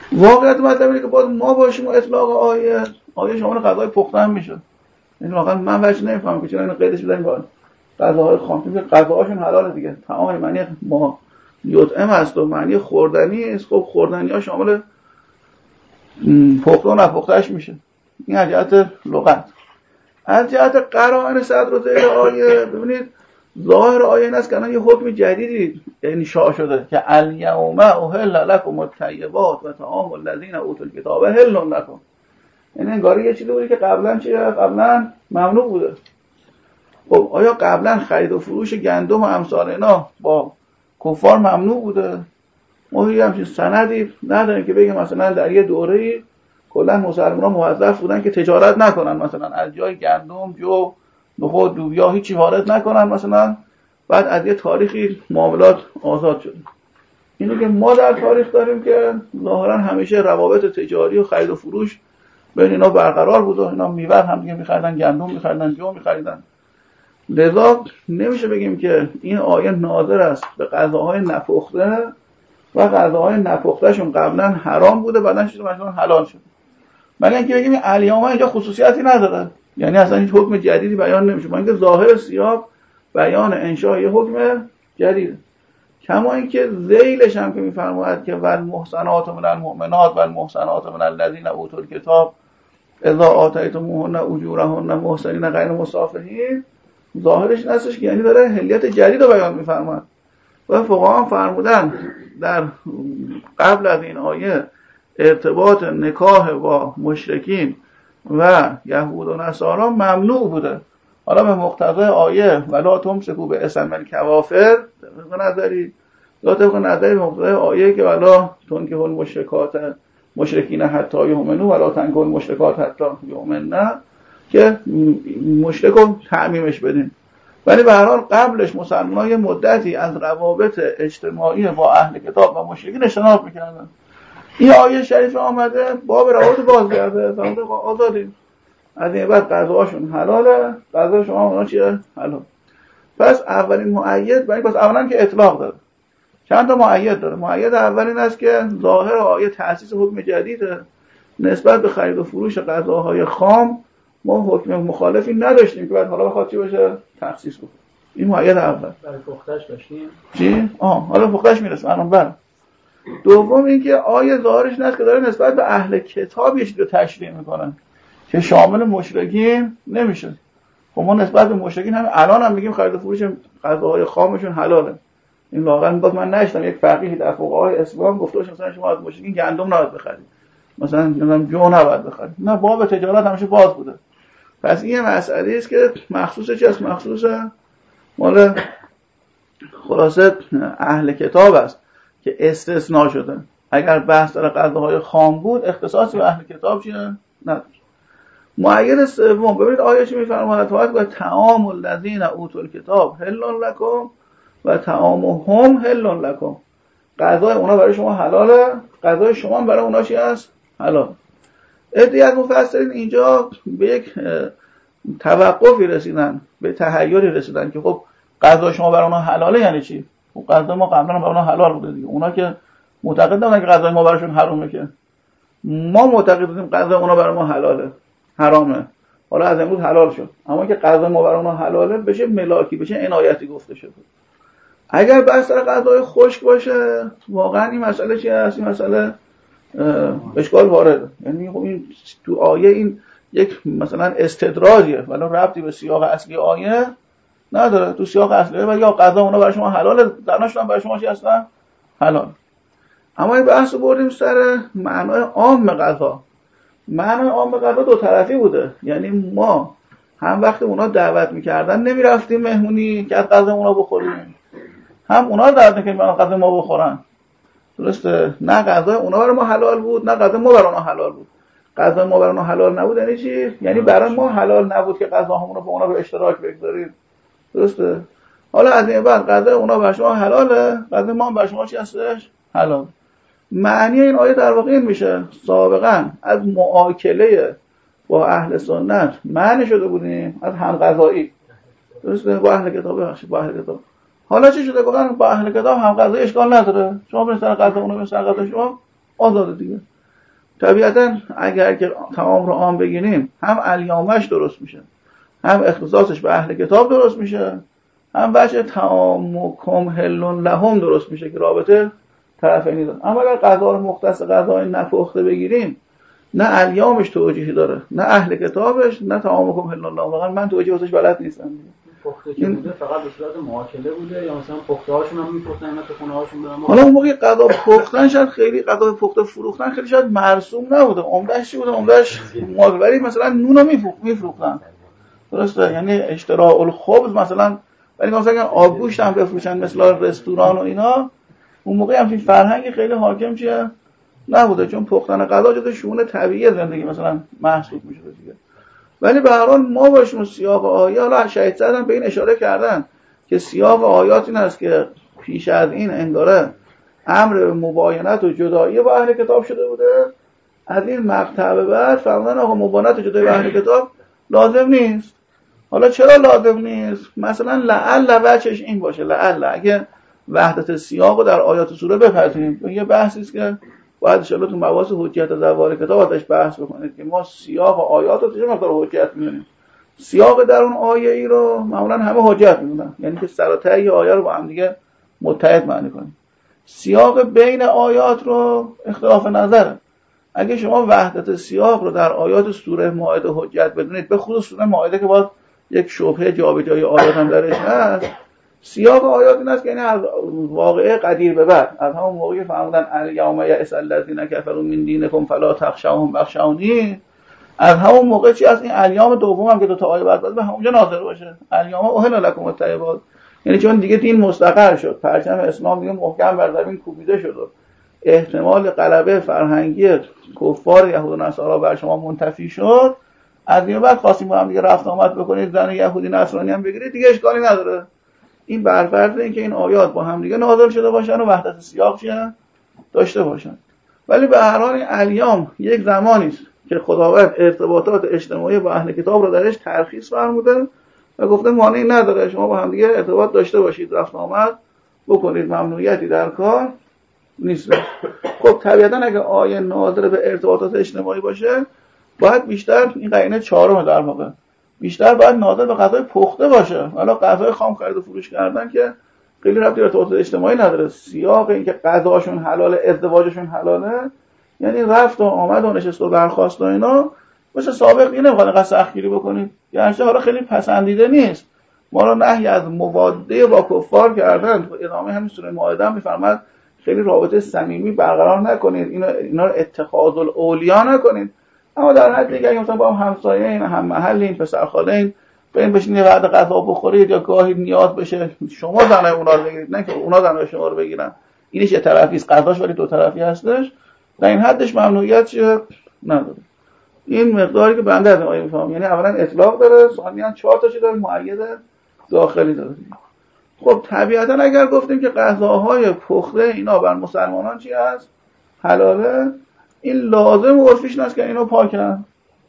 واقعیت مطلب اینه که باید ما باشیم و اطلاق آیه آیه شامل غذای پخته هم میشه. این واقعا من وجه نمیفهمم که چرا اینو قیدش بدن با غذاهای خام، که غذاهاشون حلاله دیگه. تمام معنی ما یطعم است و معنی خوردنی است. خب خوردنی‌ها شامل پخته و نپخته‌اش میشه. این از جهت لغت. از جهت قرائن صدر و ذیل آیه ببینید ظاهر آیه این است که الان یه حکم جدیدی یعنی شایع شده که الیوم احل لکم الطیبات و طعام الذین اوتوا الکتاب حل لکم. یعنی انگار یه چیزی بوده که قبلا چیه؟ قبلا ممنوع بوده. خب آیا قبلا خرید و فروش گندم و امثال اینا با کفار ممنوع بوده؟ ما یه همچین سندی نداریم که بگیم مثلا در یه دوره‌ای کلا مسلمان‌ها موظف بودن که تجارت نکنن، مثلا از جای گندم، جو، نخود، لوبیا هیچی وارد نکنن مثلا، بعد از یه تاریخی معاملات آزاد شد. اینه که ما در تاریخ داریم که ظاهرا همیشه روابط تجاری و خرید و فروش بین اینا برقرار بود و اینا میوه هم دیگه می‌خریدن، گندم می‌خریدن، جو می‌خریدن. لذا نمیشه بگیم که این آیه ناظر است به غذاهای نپخته و غذاهای نپختهشون قبلا حرام بوده بعدن شده مثلا حلال شد. مگر اینکه بگیم الیوم اینجا خصوصیتی نداره، یعنی اصلا هیچ حکم جدیدی بیان نمیشه، مگر اینکه ظاهر سیاق بیان انشاء یه حکم جدید. کما اینکه ذیلش هم که میفرماید که ول محصنات من المؤمنات و المحصنات من الذین اوتوا الکتاب اذا آتیتموهن اجورهن محصنین غیر مسافحین، ظاهرش این هستش که یعنی داره حلیت جدید رو بیان میفرماید. و فقها هم فرمودن در قبل از این آیه ارتباط نکاح با مشرکین و یهود و نصارا ممنوع بوده. حالا به مقتضای آیه ولا تمسکوا بعصم الکوافر طبق نظری یا طبق نظری به مقتضای آیه که ولا تنکحوا المشرکات مشرکین حتی یؤمنوا ولا تنکحوا المشرکات حتی یؤمنن که مشرک رو تعمیمش بدین. ولی به هر حال قبلش مسلمان‌ها یه مدتی از روابط اجتماعی با اهل کتاب و مشرکین اجتناب می‌کردن. این آیه شریف آمده باب روابط باز کرده، فرموده آزادی. از این بعد غذاهاشون حلاله، غذا شما اونا چیه؟ حلال. پس اولین مؤید برای پس اولا که اطلاق داره. چند تا مؤید داره. مؤید اول این است که ظاهر آیه تأسیس حکم جدیده. نسبت به خرید و فروش غذاهای خام ما حکم مخالفی نداشتیم که بعد حالا بخواد چی بشه؟ تخصیص بکنه. این مؤید اول. برای پختش داشتیم. چی؟ آه، حالا پختش میرسه الان بله. دوم اینکه آیه ظاهرش نه که داره نسبت به اهل کتاب یه چیزی رو تشریح میکنن که شامل مشرکین نمیشه. خب ما نسبت به مشرکین هم الان هم میگیم خرید و فروش غذاهای خامشون حلاله. این واقعا باز من نشدم یک فقیهی در فقهای اسلام گفته باشه مثلا شما از مشرکین گندم نباید بخرید، مثلا نمیدونم جو نباید بخرید. نه، باب تجارت همیشه باز بوده. پس این مسئله است که مخصوص چی است؟ مخصوص مال خلاصه اهل کتاب است که استثناء شده. اگر بحث در غذاهای خام بود اختصاصی به اهل کتاب چیه؟ نداره. مؤید سوم ببینید آیه چی میفرماید؟ و طعام الذین اوتوا الکتاب حل لکم و طعامهم حل لکم. غذای اونا برای شما حلاله، غذای شما برای اونا چی است؟ حلال. عده‌ای از مفسرین اینجا به یک توقفی رسیدن، به تحیری رسیدن که خب غذای شما برای اونا حلاله یعنی چی؟ خب غذای ما قبلا برای اونا حلال بوده دیگه. اونا که معتقد نبودن که غذای ما براشون حرامه، که ما معتقد بودیم غذای اونا برای ما حلاله، حرامه. حالا از امروز حلال شد، اما که غذای ما برای اونا حلاله بشه ملاکی، بشه عنایتی گفته شده. اگر بحث در غذای خشک باشه واقعا این مسئله چی هست؟ این مسئله اشکال وارده. یعنی خب این تو آیه این یک مثلا استدراجیه ولی ربطی به سیاق اصلی آیه نداره. تو سیاق اصلی ولی یا غذا اونا برای شما حلاله، زناشون هم برای شما چی هستن؟ حلال. اما این بحث رو بردیم سر معنای عام غذا. معنای عام غذا دو طرفی بوده. یعنی ما هم وقتی اونا دعوت میکردن نمیرفتیم مهمونی که از غذا اونا بخوریم، هم اونا رو دعوت میکردیم برای غذا ما بخورن. درسته؟ نه غذای اونا برای ما حلال بود، نه غذا ما برای اونا حلال بود. غذا ما برای اونا حلال نبود یعنی چی؟ یعنی برای ما حلال نبود که غذاهامون رو با اونا به اشتراک بگذاریم. درسته؟ حالا از این بعد غذای اونا برای شما حلاله، غذای ما هم برای شما چی هستش؟ حلال. معنی این آیه در واقع این میشه سابقا از معاکله با اهل سنت معنی شده بودیم از هم غذایی. درسته؟ با اهل کتاب بخشید با اهل کتاب. حالا چی شده؟ گفتن با اهل کتاب هم غذایی اشکال نداره، شما برید سر غذا اونا برید سر غذا شما، آزاده دیگه. طبیعتا اگر که تمام رو عام بگیریم هم الیامش درست میشه، هم اختصاصش به اهل کتاب درست میشه، هم بچه تمامکم هلون لهم درست میشه که رابطه طرفینی داره. اما اگر قضا رو مختص قضای نپخته بگیریم، نه الیامش توجیهی داره، نه اهل کتابش، نه تمامکم هلون لهم. واقعا من توجیه واسش بلد نیستم. پخته که بوده فقط به صورت معاکله بوده یا مثلا پخته هاشون هم میپختن نه تو خونه هاشون دارن؟ حالا اون موقع قضا پختن شاید خیلی قضا پخته فروختن خیلی شاید مرسوم نبوده، عمدهش چی بوده؟ عمدهش معاکله. مثلا نونو میفروختن، درسته؟ یعنی اشتراء الخبز مثلا، ولی مثلا آبگوشت هم بفروشن مثل رستوران و اینا، اون موقع همچین فرهنگی خیلی حاکم چیه نبوده، چون پختن غذا جزو شئون طبیعی زندگی مثلا محسوب میشه دیگه. ولی به هر حال ما باشیم سیاق آیه، حالا شهید صدر به این اشاره کردن که سیاق آیات این است که پیش از این انگاره امر به مباینت و جدایی با اهل کتاب شده بوده، از این مقطع به بعد فرمودن آقا مباینت و جدایی با اهل کتاب لازم نیست. حالا چرا لازم نیست؟ مثلا لعل وجهش این باشه، لعل اگه وحدت سیاق رو در آیات سوره بپذیریم، یه بحثی است که باید ان شاء الله تو مباحث حجیت زوال کتاب ازش بحث بکنید که ما سیاق آیات رو چه مقدار حجت می‌دونیم. سیاق در اون آیه ای رو معمولا همه حجت می‌دونن، یعنی که سر و ته آیه رو با هم دیگه متحد معنی کنیم. سیاق بین آیات رو اختلاف نظره. اگه شما وحدت سیاق رو در آیات سوره مائده حجت بدونید، به خصوص سوره مائده که باز یک شبهه جابجایی آیات هم درش هست، سیاق آیات این است که یعنی از واقعه قدیر به بعد، از همون موقعی فرمودن الیوم یئس الذین کفروا من دینکم فلا تخشوهم واخشونی، از همون موقع چی از این الیام دوم هم که دو تا آیه بعد به همونجا ناظر باشه، الیوم احل لکم الطیبات، یعنی چون دیگه دین مستقر شد، پرچم اسلام دیگه محکم بر زمین کوبیده شد و احتمال غلبه فرهنگی کفار یهود و نصارا بر شما منتفی شد، از این بعد خواستیم با هم دیگه رفت آمد بکنید، زن یهودی نصرانی هم بگیرید، دیگه اشکالی نداره. این بر فرض اینکه این آیات با هم دیگه نازل شده باشن و وحدت سیاق چیه داشته باشن. ولی به هر حال این الیام یک زمانی است که خداوند ارتباطات اجتماعی با اهل کتاب رو درش ترخیص فرموده و گفته مانعی نداره شما با هم دیگه ارتباط داشته باشید، رفت آمد بکنید، ممنوعیتی در کار نیست. خب طبیعتا اگه آیه ناظر به ارتباطات اجتماعی باشه، باید بیشتر این قرینه چهارم در واقع بیشتر باید ناظر به غذای پخته باشه. حالا غذای خام خرید و فروش کردن که خیلی ربطی به ارتباطات اجتماعی نداره. سیاق این که غذاشون حلاله، ازدواجشون حلاله، یعنی رفت و آمد و نشست و برخاست و اینا مثل سابق دیگه نمیخواد اینقدر سختگیری بکنید. گرچه حالا خیلی پسندیده نیست، ما رو نهی از مواده با کفار کردن. ادامه همین سوره مائده میفرماد خیلی رابطه صمیمی برقرار نکنید، اینا اینا رو اتخاذ الاولیا نکنید، اما در حد دیگه اگه مثلا با هم همسایه این هم محل این پسرخاله این بریم بشینید بعد غذا بخورید یا گاهی نیاز بشه شما زنای اونا رو بگیرید، نه که اونا زنای شما رو بگیرن، اینش یه طرفی است، غذاش ولی دو طرفی هستش، در این حدش ممنوعیت چیه نداره. این مقداری که بنده از آیه میفهمم، یعنی اولا اطلاق داره، ثانیاً چهار تا چیز داره مؤید داخلی داره. خب طبیعتا اگر گفتیم که غذاهای پخته اینا بر مسلمانان چی هست حلاله، این لازم و عرفیش نیست که اینا پاکن،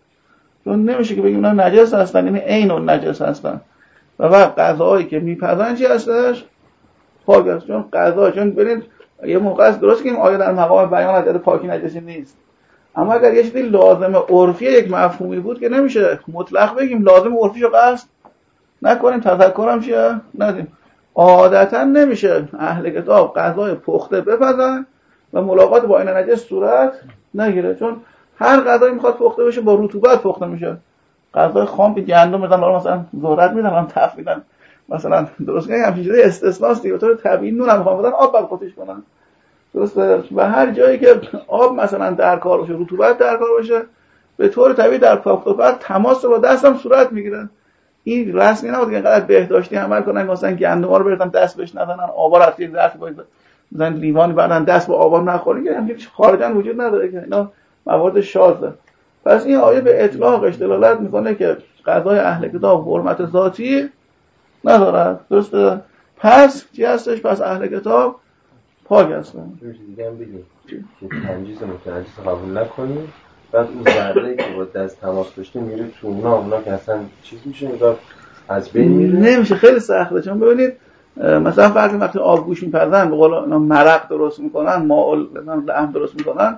چون نمیشه که بگیم اینا نجس هستن، یعنی عین نجس هستن و بعد غذاهایی که میپزن چی هستش پاک است. چون غذا چون ببینید یه موقع است درست که این آیه در مقام بیان عدد پاکی نجسی نیست، اما اگر یه چیزی لازم عرفی یک مفهومی بود که نمیشه مطلق بگیم لازم عرفیشو قصد نکنیم، تذکرم چیه ندیم. عادتا نمیشه اهل کتاب غذای پخته بپزن و ملاقات با این نجس صورت نگیره، چون هر غذایی میخواد پخته بشه با رطوبت پخته میشه. غذای خام که گندم میدن مثلا ذرت میدن هم تف میدن مثلا درست که همین چیزای استثناست دیگه، تو طبیعی نون هم میخوام بدن آب بعد قاطیش کنن، درسته؟ و هر جایی که آب مثلا در کار باشه، رطوبت در کار باشه، به طور طبیعی در پخت و پز تماس با دستم صورت میگیره. این رسمی نبود که اینقدر بهداشتی عمل کنن مثلا گندما رو بردن دست بهش نزنن، آبا رفت یک ظرفی با مثلا لیوانی بعدن دست با آبا نخورین، که همین خارجا وجود نداره که اینا مواد شاذه. پس این آیه به اطلاقش دلالت میکنه که غذای اهل کتاب حرمت ذاتی نداره، درسته؟ پس چی هستش؟ پس اهل کتاب پاک هستن. چیز دیگه هم بگیم که تنجیز متنجیز قبول نکنیم، بعد اون ذره‌ای که با دست تماس داشته میره تو اونا، اونا که اصلا چیز میشه نگاه از بین میره، نمیشه، خیلی سخته. چون ببینید مثلا فرض وقتی آبگوش میپزن به قول اینا مرق درست میکنن، ماء لحم درست میکنن،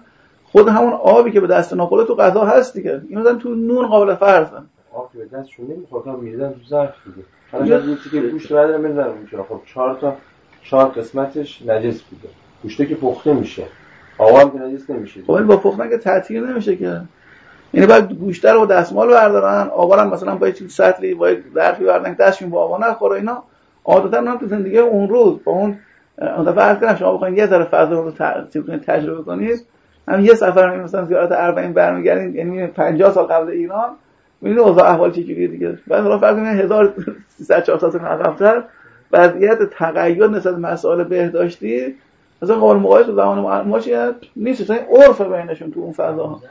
خود همون آبی که به دست ناخوره تو غذا هست دیگه. این مثلا تو نون قابل فرضه. آب به دستشون نمیخواد میریزن تو ظرف دیگه. حالا یه چیزی که گوشت رو بدن بذارم اونجا. خب چهار تا چهار قسمتش نجس بوده. گوشته که پخته میشه. آب هم که نجس نمیشه. خب با پختن که تعطیل نمیشه که. یعنی باید گوشته رو با دستمال بردارن، آبا رو مثلا با چیز سطلی با ظرفی بردارن دستشون با آبا نخوره. اینا عادتا اونا تو زندگی اون روز با اون اون دفعه عرض کردم شما بخواید یه ذره فضا رو تجربه کنید، هم یه سفر مثلا زیارت اربعین برمیگردین، یعنی پنجاه سال قبل ایران، ببینید اوضاع احوال چجوریه دیگه. بعد حالا فرض کنید هزار و سیصد چهارصد سال عقب‌تر وضعیت تغییر نسبت به مسائل بهداشتی مثلا قابل مقایسه با زمان ما چیه نیست. مثلا عرف بینشون تو اون فضا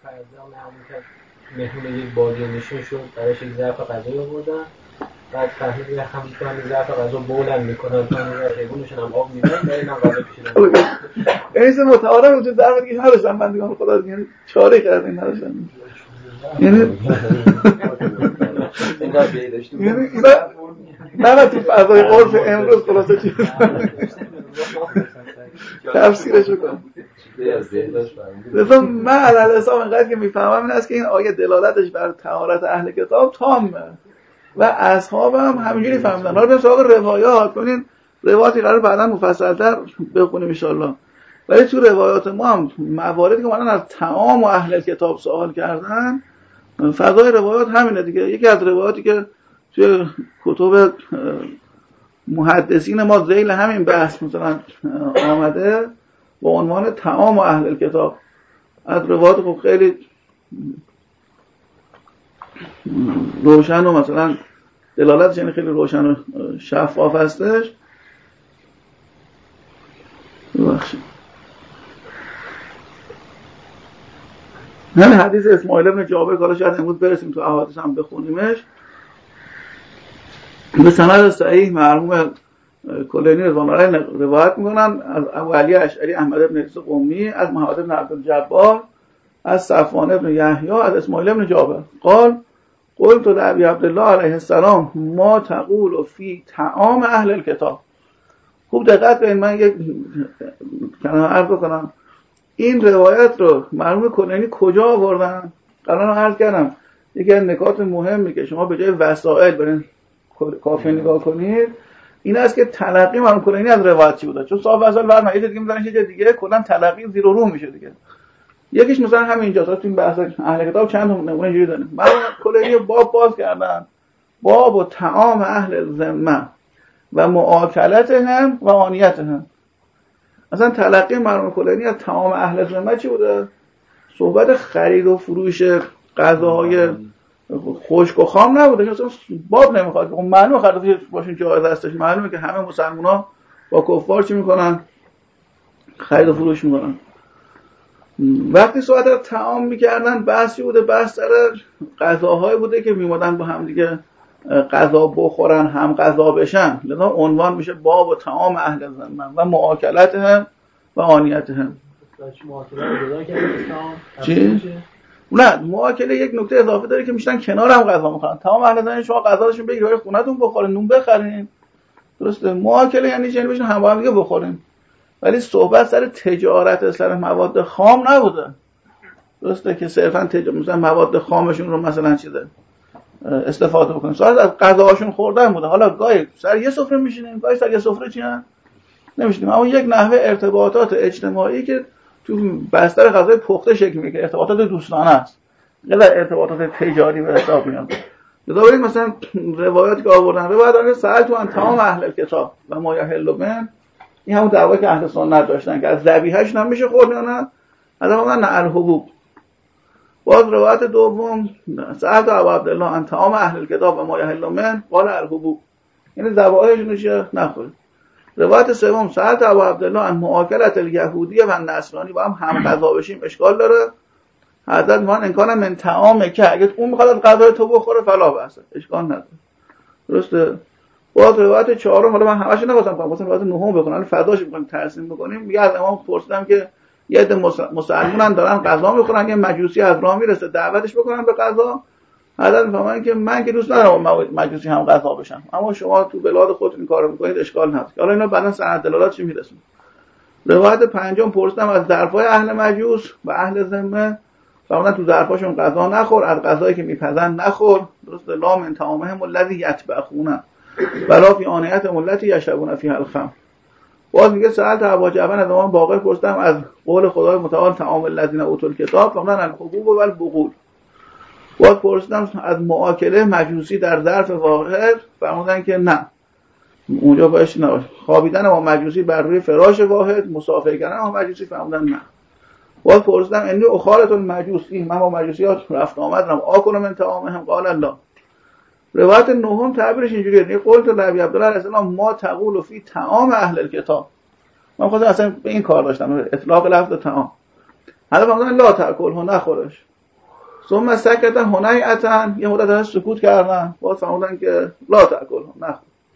مهمون یک باقی نشون شد، براش یک ظرف غذایی آوردن، بعد فهمید یه هم میتونن این ظرف غذا بولن میکنن تا این حیوانشون هم آب میدن و این هم غذا کشیدن. این سه متعارف وجود ظرف دیگه نداشتن، بندگان خدا دیگه چاره کردن نداشتن. یعنی یعنی نه تو فضای عرف امروز خلاصه چیز تفسیرشو کنم. مثلا من علیه حساب اینقدر که میفهمم این است که این آیه دلالتش بر طهارت اهل کتاب تامه و اصحاب هم همینجوری فهمیدن. حالا به سراغ روایات کنین، روایاتی قرار بعدا مفصل‌تر بخونیم ان شاءالله. ولی تو روایات ما هم مواردی که مثلا از طعام و اهل کتاب سوال کردن، فضای روایات همینه دیگه. یکی از روایاتی که توی کتب محدثین ما ذیل همین بحث مثلا آمده با عنوان طعام و اهل کتاب، از روایات خب خیلی روشن و مثلا دلالتش یعنی خیلی روشن و شفاف هستش. ببخشید همین حدیث اسماعیل ابن جابر که حالا شاید امروز برسیم تو احادیث هم بخونیمش، به سند صحیح مرحوم کلینی رضوان الله علیه روایت میکنن از ابو علی اشعری احمد ابن ادریس قمی از محمد ابن عبدالجبار از صفوان ابن یحیی از اسماعیل ابن جابر قال قلت لابی عبدالله علیه السلام ما تقول فی طعام اهل الکتاب. خوب دقت کنید، من یک کلمه عرض کنم. این روایت رو مرحوم کلینی کجا آوردن؟ قبلا عرض کردم یکی از نکات مهمی که شما به جای وسائل برین کافی نگاه کنید این است که تلقی مرحوم کلینی از روایت چی بوده. چون صاحب وسائل بعد یه دیگه میذارن یه جای دیگه کلا تلقی زیر و رو میشه دیگه. یکیش مثلا همینجا تو این بحث اهل کتاب چند نمونه اینجوری داریم. مرحوم کلینی باب باز کردن، باب و طعام اهل ذمه و مؤاکلتهم و آنیتهم. مثلا تلقی مرحوم کلینی از طعام اهل ذمه چی بوده؟ صحبت خرید و فروش غذاهای خشک و خام نبوده که اصلا باب نمیخواد. خب معلومه خرید باشون جایز هستش، معلومه که همه مسلمان‌ها با کفار چی میکنن؟ خرید و فروش میکنن. وقتی صحبت از طعام میکردن بحثی بوده، بحث سر غذاهایی بوده که میمادن با هم دیگه غذا بخورن، هم غذا بشن، لذا عنوان میشه باب و طعام اهل ذمه و مؤاکلتهم و آنیتهم. چی؟ نه مؤاکله یک نکته اضافه داره که میشن کنار هم غذا میخورن. تمام اهل ذمه شما غذاشون بگیرید برای خونتون بخورین، نون بخرین. درسته؟ مؤاکله یعنی چی؟ بشین هم با هم دیگه بخورین. ولی صحبت سر تجارت سر مواد خام نبوده. درسته که صرفا تجارت مثلا مواد خامشون رو مثلا چیزه استفاده بکنن. صحبت از غذاهاشون خوردن بوده. حالا گاهی سر یه سفره میشینیم، گاهی سر یه سفره چی نه نمیشینیم. اما یک نحوه ارتباطات اجتماعی که تو بستر غذای پخته شکل میگیره، ارتباطات دوستانه است، نه ارتباطات تجاری به حساب میاد. لذا برید مثلا روایاتی که آوردن، روایت داره سأل تو ان تمام اهل کتاب و ما یحل من، این همون دعوا که اهل سنت داشتن که از ذبیحه‌ش هم میشه خورد یا نه، از همون نه الحبوب. باز روایت دوم سأل تو ابو عبدالله ان تمام اهل کتاب و ما یحل من قال الحبوب، یعنی ذبایحش میشه نخورید. روایت سوم سأل تو ابو عبدالله ان مؤاکلت الیهودی و نصرانی با هم هم غذا بشیم اشکال داره. حضرت میگن امکان من طعام که اگه اون میخواد از غذای تو بخوره فلا بأس، اشکال نداره. درسته؟ باز روایت چهارم، حالا من همش نگفتم کنم، واسه روایت نهم بخونم فداش می‌کنیم ترسیم بکنیم. میگه از امام پرسیدم که یه عده مسلمانان دارن غذا میخورن، یه مجوسی از راه میرسه دعوتش بکنن به غذا. حضرت میفهمن که من که دوست ندارم مجوسی هم غذا بشم، اما شما تو بلاد خودتون این کارو میکنید اشکال نداره. حالا اینا بعدن سند دلالاتش میرسیم. روایت پنجم پرسیدم از ظرفای اهل مجوس و اهل ذمه، فرمودن تو ظرفاشون غذا نخور، از غذایی که میپزن نخور. درست؟ لا من طعامهم الذی یطبخون ولا فی آنیتهم التي یشربون فیها الخمر. باز میگه سألت ابا جعفر از امام باقر پرسیدم از قول خدای متعال طعام الذین اوتوا الکتاب، فرمودن الحبوب و البقول. باز پرسیدم از مؤاکله مجوسی در ظرف واحد، فرمودن که نه، اونجا باش نباشه. خوابیدن با مجوسی بر روی فراش واحد، مسافر کردن با مجوسی، فرمودن نه. باز پرسیدم انی اخالط المجوسی، من با مجوسیات رفت آمدم، آکل من طعامهم، قال الله. روایت نهم تعبیرش اینجوریه، یه قول تو نبی عبدالله علیه السلام ما تقول فی طعام اهل الکتاب. من خودم اصلا به این کار داشتم، اطلاق لفظ طعام. حالا فرمودن لا تاکل، ها نخورش. ثم سکت هنیئتا، یه مدت ازش سکوت کردن، باز فرمودن که لا تاکل، نخور.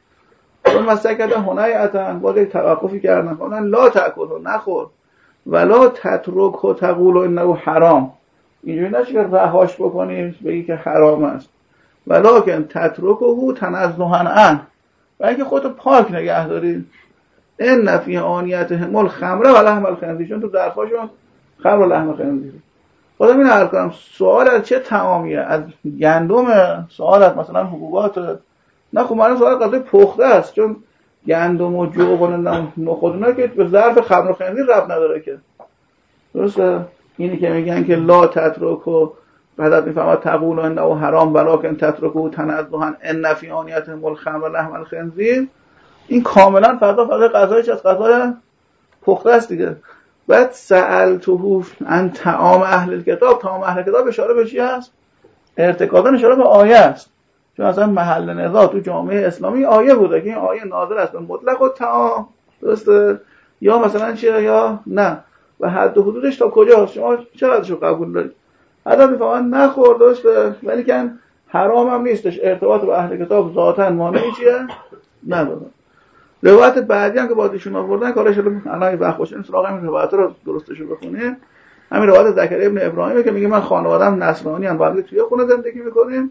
ثم سکت هنیئتا، باز یک توقفی کردن، فرمودن لا تاکل، نخور. ولا تترک و تقول انه حرام. اینجوری نشه که رهاش بکنی بگی که حرام است. ولکن تترکه تنزها عنه، برای که خودتو پاک نگه داری. ان فی آنیتهم الخمر و لحم الخنزیر، چون تو ظرفاشون خمر و لحم خنزیر. خودم اینو عرض کنم، سوال از چه طعامیه؟ از گندم؟ سوال از مثلا حبوبات؟ نه خب معلومه سوال غذای پخته است، چون گندم و جو و نخود اینا که به ظرف خمر و خنزیر ربط نداره که. درسته؟ اینی که میگن که لا تترکو بعد میفهمد تقول انه حرام ولکن تترکو تنزها ان فی آنیتهم الخمر و لحم الخنزیر، این کاملا فضا فضا غذایش از غذای پخته است دیگه. بعد سألته عن طعام اهل الکتاب، طعام اهل الکتاب اشاره به چی هست؟ ارتکازا اشاره به آیه است، چون اصلا محل نزاع تو جامعه اسلامی آیه بوده که این آیه نازل است به مطلق و طعام، درسته؟ یا مثلا چیه یا نه، و حد و حدودش تا کجاست؟ شما چقدرشو قبول دارید؟ حتی میفهمن نخور، درسته؟ ولی که حرام هم نیستش، ارتباط با اهل کتاب ذاتاً مانعی چیه؟ نداره. روایت بعدی هم که با ایشون آوردن کارش الان وقت باشه سراغ همین روایت رو درستشو بخونیم. همین روایت زکریا ابن ابراهیم که میگه من خانواده‌ام نصرانی ام، ولی توی خونه زندگی میکنیم،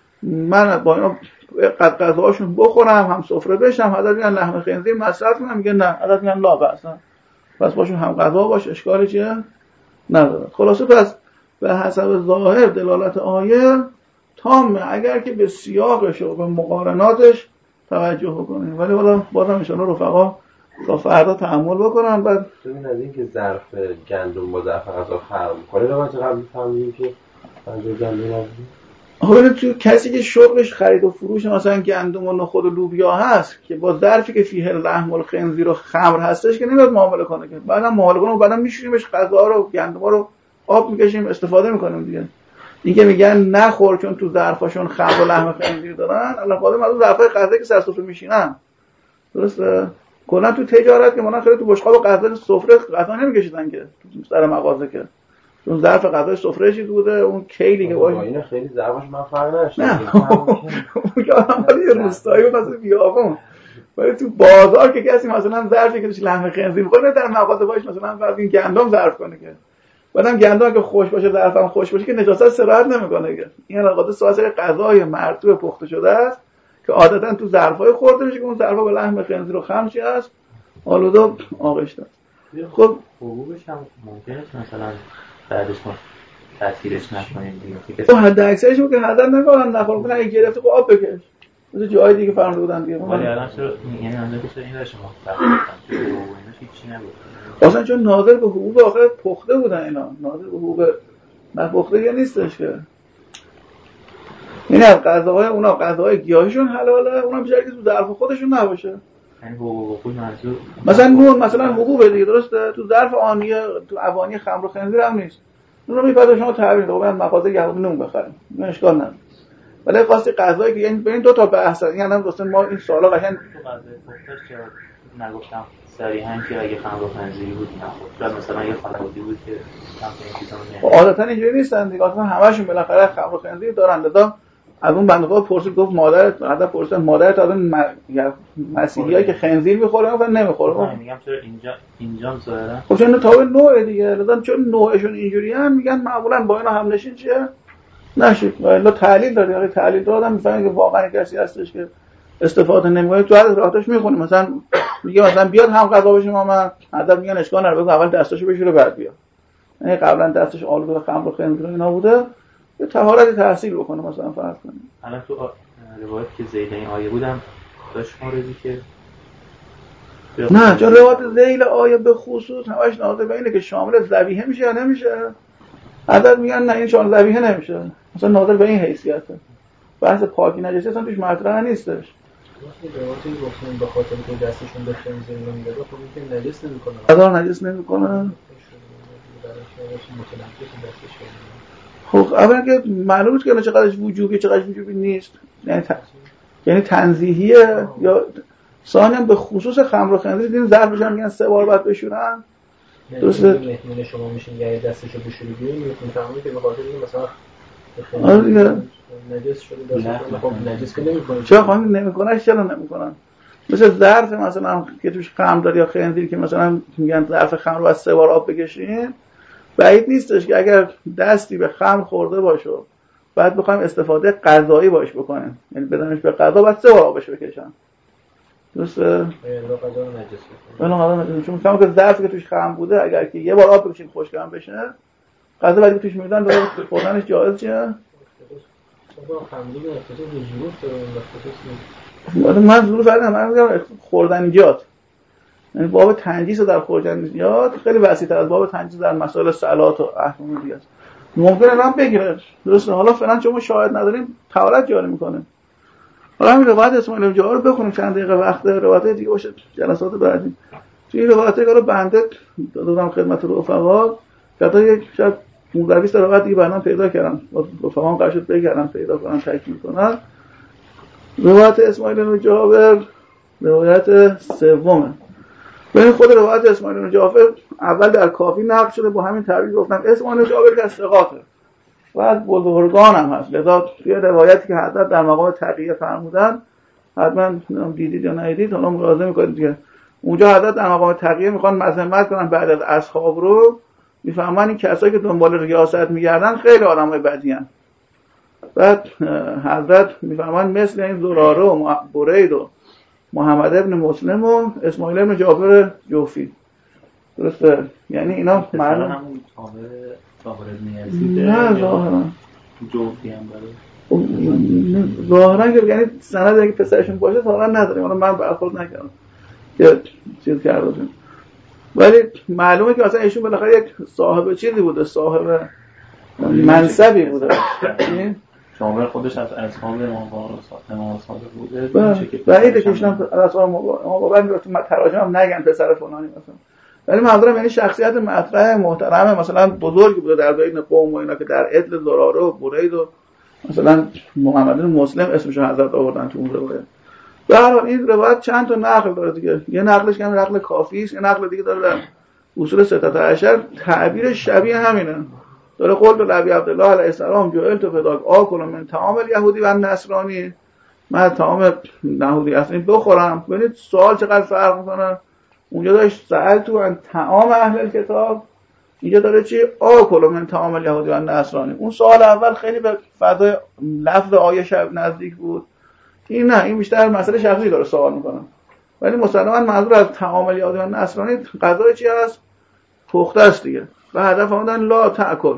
من با اینا قد غذاشون بخورم، هم سفره بشم، حالا میگن لحم خنزیر مصرف کنم، میگه نه، حالا میگن لا بأس، پس باشون هم غذا باشه، اشکالی چیه؟ نداره. خلاصه پس به حسب ظاهر دلالت آیه تامه، اگر که به سیاقش و به مقارناتش توجه بکنیم. ولی والا بازم ان شاء الله رفقا تا فردا تأمل بکنن. بعد ببین از این که ظرف گندم با ظرف غذا فرق می‌کنه، رو ما چه قبل فهمیدیم که پنجاه گندم نبودیم. آخه تو کسی که شغلش خرید و فروش مثلا گندم و نخود و لوبیا هست که با ظرفی که فیه لحم الخنزیر و خمر هستش که نمیاد معامله کنه، که بعدم معامله کنه و بعدم میشوریمش غذا رو گندم رو آب میکشیم استفاده میکنیم دیگه. این که میگن نخور چون تو ظرفاشون خمر و لحم خنزیر دارن، الله خاطر مردم ظرفای غذایی که سر سفره میشینن، درسته؟ کلا تو تجارت که ما خیلی تو بشقاب غذا سفره غذا نمیکشیدن که تو سر مغازه، که اون ظرف غذای سفره چیز بوده، اون کیلی که با این خیلی ظرفش من فرق نداشت. نه اون که ولی روستایی بود مثلا بیابون، ولی تو بازار که کسی مثلا ظرفی که توش لحم خنزیر می‌خوره در مغازه باش مثلا فرض این گندم ظرف کنه، که بعدم گندم که خوش باشه ظرفم خوش باشه که نجاست سرایت نمیکنه، که این علاقه سایر غذای مرطوب پخته شده است که عادتا تو ظرفای خورده میشه که اون ظرفا به لحم خنزیر و خمر چی است آلوده آغشته است. خب حبوبش هم ممکنه مثلا بعدش ما تاثیرش نکنیم دیگه، تو حد اکثرش رو که هدر نمی‌کنن نخور کنه، اگه گرفته خب آب بکش مثل جای دیگه فرموده بودن دیگه. ولی الان چرا یعنی اندازه که این داشت ما فرض که حبوب ایناش هیچی نبود اصلا، چون ناظر به حقوق آخر پخته بودن اینا، ناظر به حقوق نپخته که نیستش که. این از غذاهای اونا غذاهای گیاهیشون حلاله، اونا بیشتر که تو ظرف خودشون نباشه. یعنی حقوق منظور مثلا نون مثلا حقوق دیگه، درسته؟ تو ظرف آنیه تو اوانی خمر و خنزیر هم نیست. اون رو میپذیرن شما تعبیر رو بعد مغازه یهودی نون بخریم، نه اشکال نداره. ولی خاصی غذایی که یعنی ببین دو تا بحث هست، یعنی درسته ما این سوالا قشنگ تو غذای پختش چرا نگفتم صریحاً که اگه خمر و خنزیری بود نخورد، شاید مثلا یه خانواده‌ای بود که سمت این چیزا نمیاد. عادتاً اینجوری نیستن دیگه، اصلا همشون بالاخره خمر و خنزیر دارن. لذا از اون بنده خدا پرسید، گفت مادرت بعدا پرسید مادرت از اون مسیحیایی که خنزیر میخوره مثلا نمیخوره. من میگم چرا اینجا اینجا ظاهرا خب چون تا به نوع دیگه، لذا چون نوعشون اینجوریه میگن معمولاً با اینا هم نشین چیه نشه. والا تعلیل داره، یعنی تعلیل دادم میفهمن که واقعا کسی هستش که استفاده نمی‌کنه تو هر راحتش می‌خونیم. مثلا میگه مثلا بیاد هم غذا بشه ما من حداقل میگن اشکال نداره، اول دستاشو بشوره بعد بیاد. یعنی قبلا دستش آلوده خمر و خمر اینا بوده، یه طهارتی تحصیل بکنه مثلا فرض کنیم. الان تو روایت که ذیل این آیه بودم داشت موردی که نه چون روایت ذیل آیه به خصوص همش ناظر به اینه که شامل ذبیحه میشه یا نمیشه. عدد میگن نه این شامل ذبیحه نمیشه، مثلا ناظر به این حیثیته. بحث پاکی نجسی اصلا توش مطرح نیستش. وقتی روایتی گفتیم به خاطر که دستشون به خنزیر نمیداده خب این که نجس نمیکنه. غذا نجس نمیکنه. خب اولا که معلومه که چقدرش وجوبی چقدرش وجوبی نیست، یعنی ت... یعنی تنزیهیه یا ثانیا به خصوص خمر و خنزیر دیدین ظرفش هم میگن سه بار بعد بشورن. درسته مهمون شما میشین یه دستشو بشورید میفهمید که به خاطر این مثلا آره دیگه نجس شده دستش خب نجس که نمیکنه. چرا خانم نمیکنه؟ چرا نمیکنن؟ مثل ظرف مثلا که توش خمر داره یا خنزیر که مثلا میگن ظرف خمر رو از سه بار آب بکشین، بعید نیستش که اگر دستی به خمر خورده باشه بعد بخوایم استفاده غذایی باش بکنیم، یعنی بدنش به غذا بعد سه بار آبش بکشن. درسته؟ غذا نجس میکنه. غذا نجس چون میگم که ظرفی که توش خمر بوده اگر که یه بار آب بکشین خشکم بشه، غذا بعد توش میدن دوباره خوردنش جایز چیه؟ خب خمری به اختصاص ظروف داره، اختصاص من ظروف علی من میگم خوردنیات، یعنی باب تنجیس در خوردنیات خیلی وسیع‌تر از باب تنجیس در مسائل صلات و احکام دیگه است. ممکنه هم بگیره. درسته. حالا فعلا چون ما شاهد نداریم طهارت جاری میکنه. حالا همین روایت اسماعیل جوهر رو بخونیم چند دقیقه وقت روایت دیگه باشه جلسات بعدی. توی این روایت که بنده دادم خدمت رفقا که تا یک شب پانزده بیست روایت دیگه بعداً پیدا کردم. رفقام قرار شد بگردن پیدا کنن تکمیل کنن. روایت اسماعیل جوهر روایت سومه. ببین خود روایت اسماعیل بن جعفر اول در کافی نقل شده با همین تعبیر گفتم اسماعیل بن جعفر که از ثقاته و از بزرگان هم هست، لذا توی روایتی که حضرت در مقام تقیه فرمودن حتما دیدید یا ندیدید حالا ملاحظه میکنید دیگه اونجا حضرت در مقام تقیه میخوان مذمت کنن بعد از اصحاب رو، میفهمن این کسایی که دنبال ریاست میگردن خیلی آدمای بدی ان. بعد حضرت میفهمن مثل این زراره و برید و محمد ابن مسلم و اسماعیل ابن جعفر جوفی. درسته؟ یعنی اینا معلوم همون طاهر طاهر ابن یزید نه ظاهرا جوفی هم داره ظاهرا که یعنی سند اگه پسرشون باشه ظاهرا نداریم، حالا من برخورد نکردم که چیز کرده بودیم، ولی معلومه که اصلا ایشون بالاخره یک صاحب چیزی بوده، صاحب منصبی بوده. شامل خودش از اصحاب امام صادق بوده. بعیده که ایشون از اصحاب امام باقر تو تراجم هم نگن پسر فلانی مثلا، ولی منظورم یعنی شخصیت مطرح محترمه مثلا بزرگی بوده در بین قوم و اینا که در عدل زراره و برید و مثلا محمد بن مسلم اسمش حضرت آوردن تو اون روایت. به هر حال این روایت چند تا نقل داره دیگه، یه نقلش که نقل کافی است، یه نقل دیگه داره در اصول ستة عشر تعبیر شبیه همینه. داره قول به نبی عبدالله علیه السلام جعلت فداک آکل من طعام الیهودی و نصرانی، من طعام یهودی اصلی بخورم. ببینید سوال چقدر فرق میکنه. اونجا داشت سأل تو عن طعام اهل کتاب، اینجا داره چی آکل من طعام الیهودی و نصرانی. اون سوال اول خیلی به فضای لفظ آیه شب نزدیک بود، این نه این بیشتر مسئله شخصی داره سوال میکنه، ولی مسلماً منظور از طعام الیهودی و نصرانی غذای چی هست؟ پخته است دیگه. و هدف آمدن لا تأکل.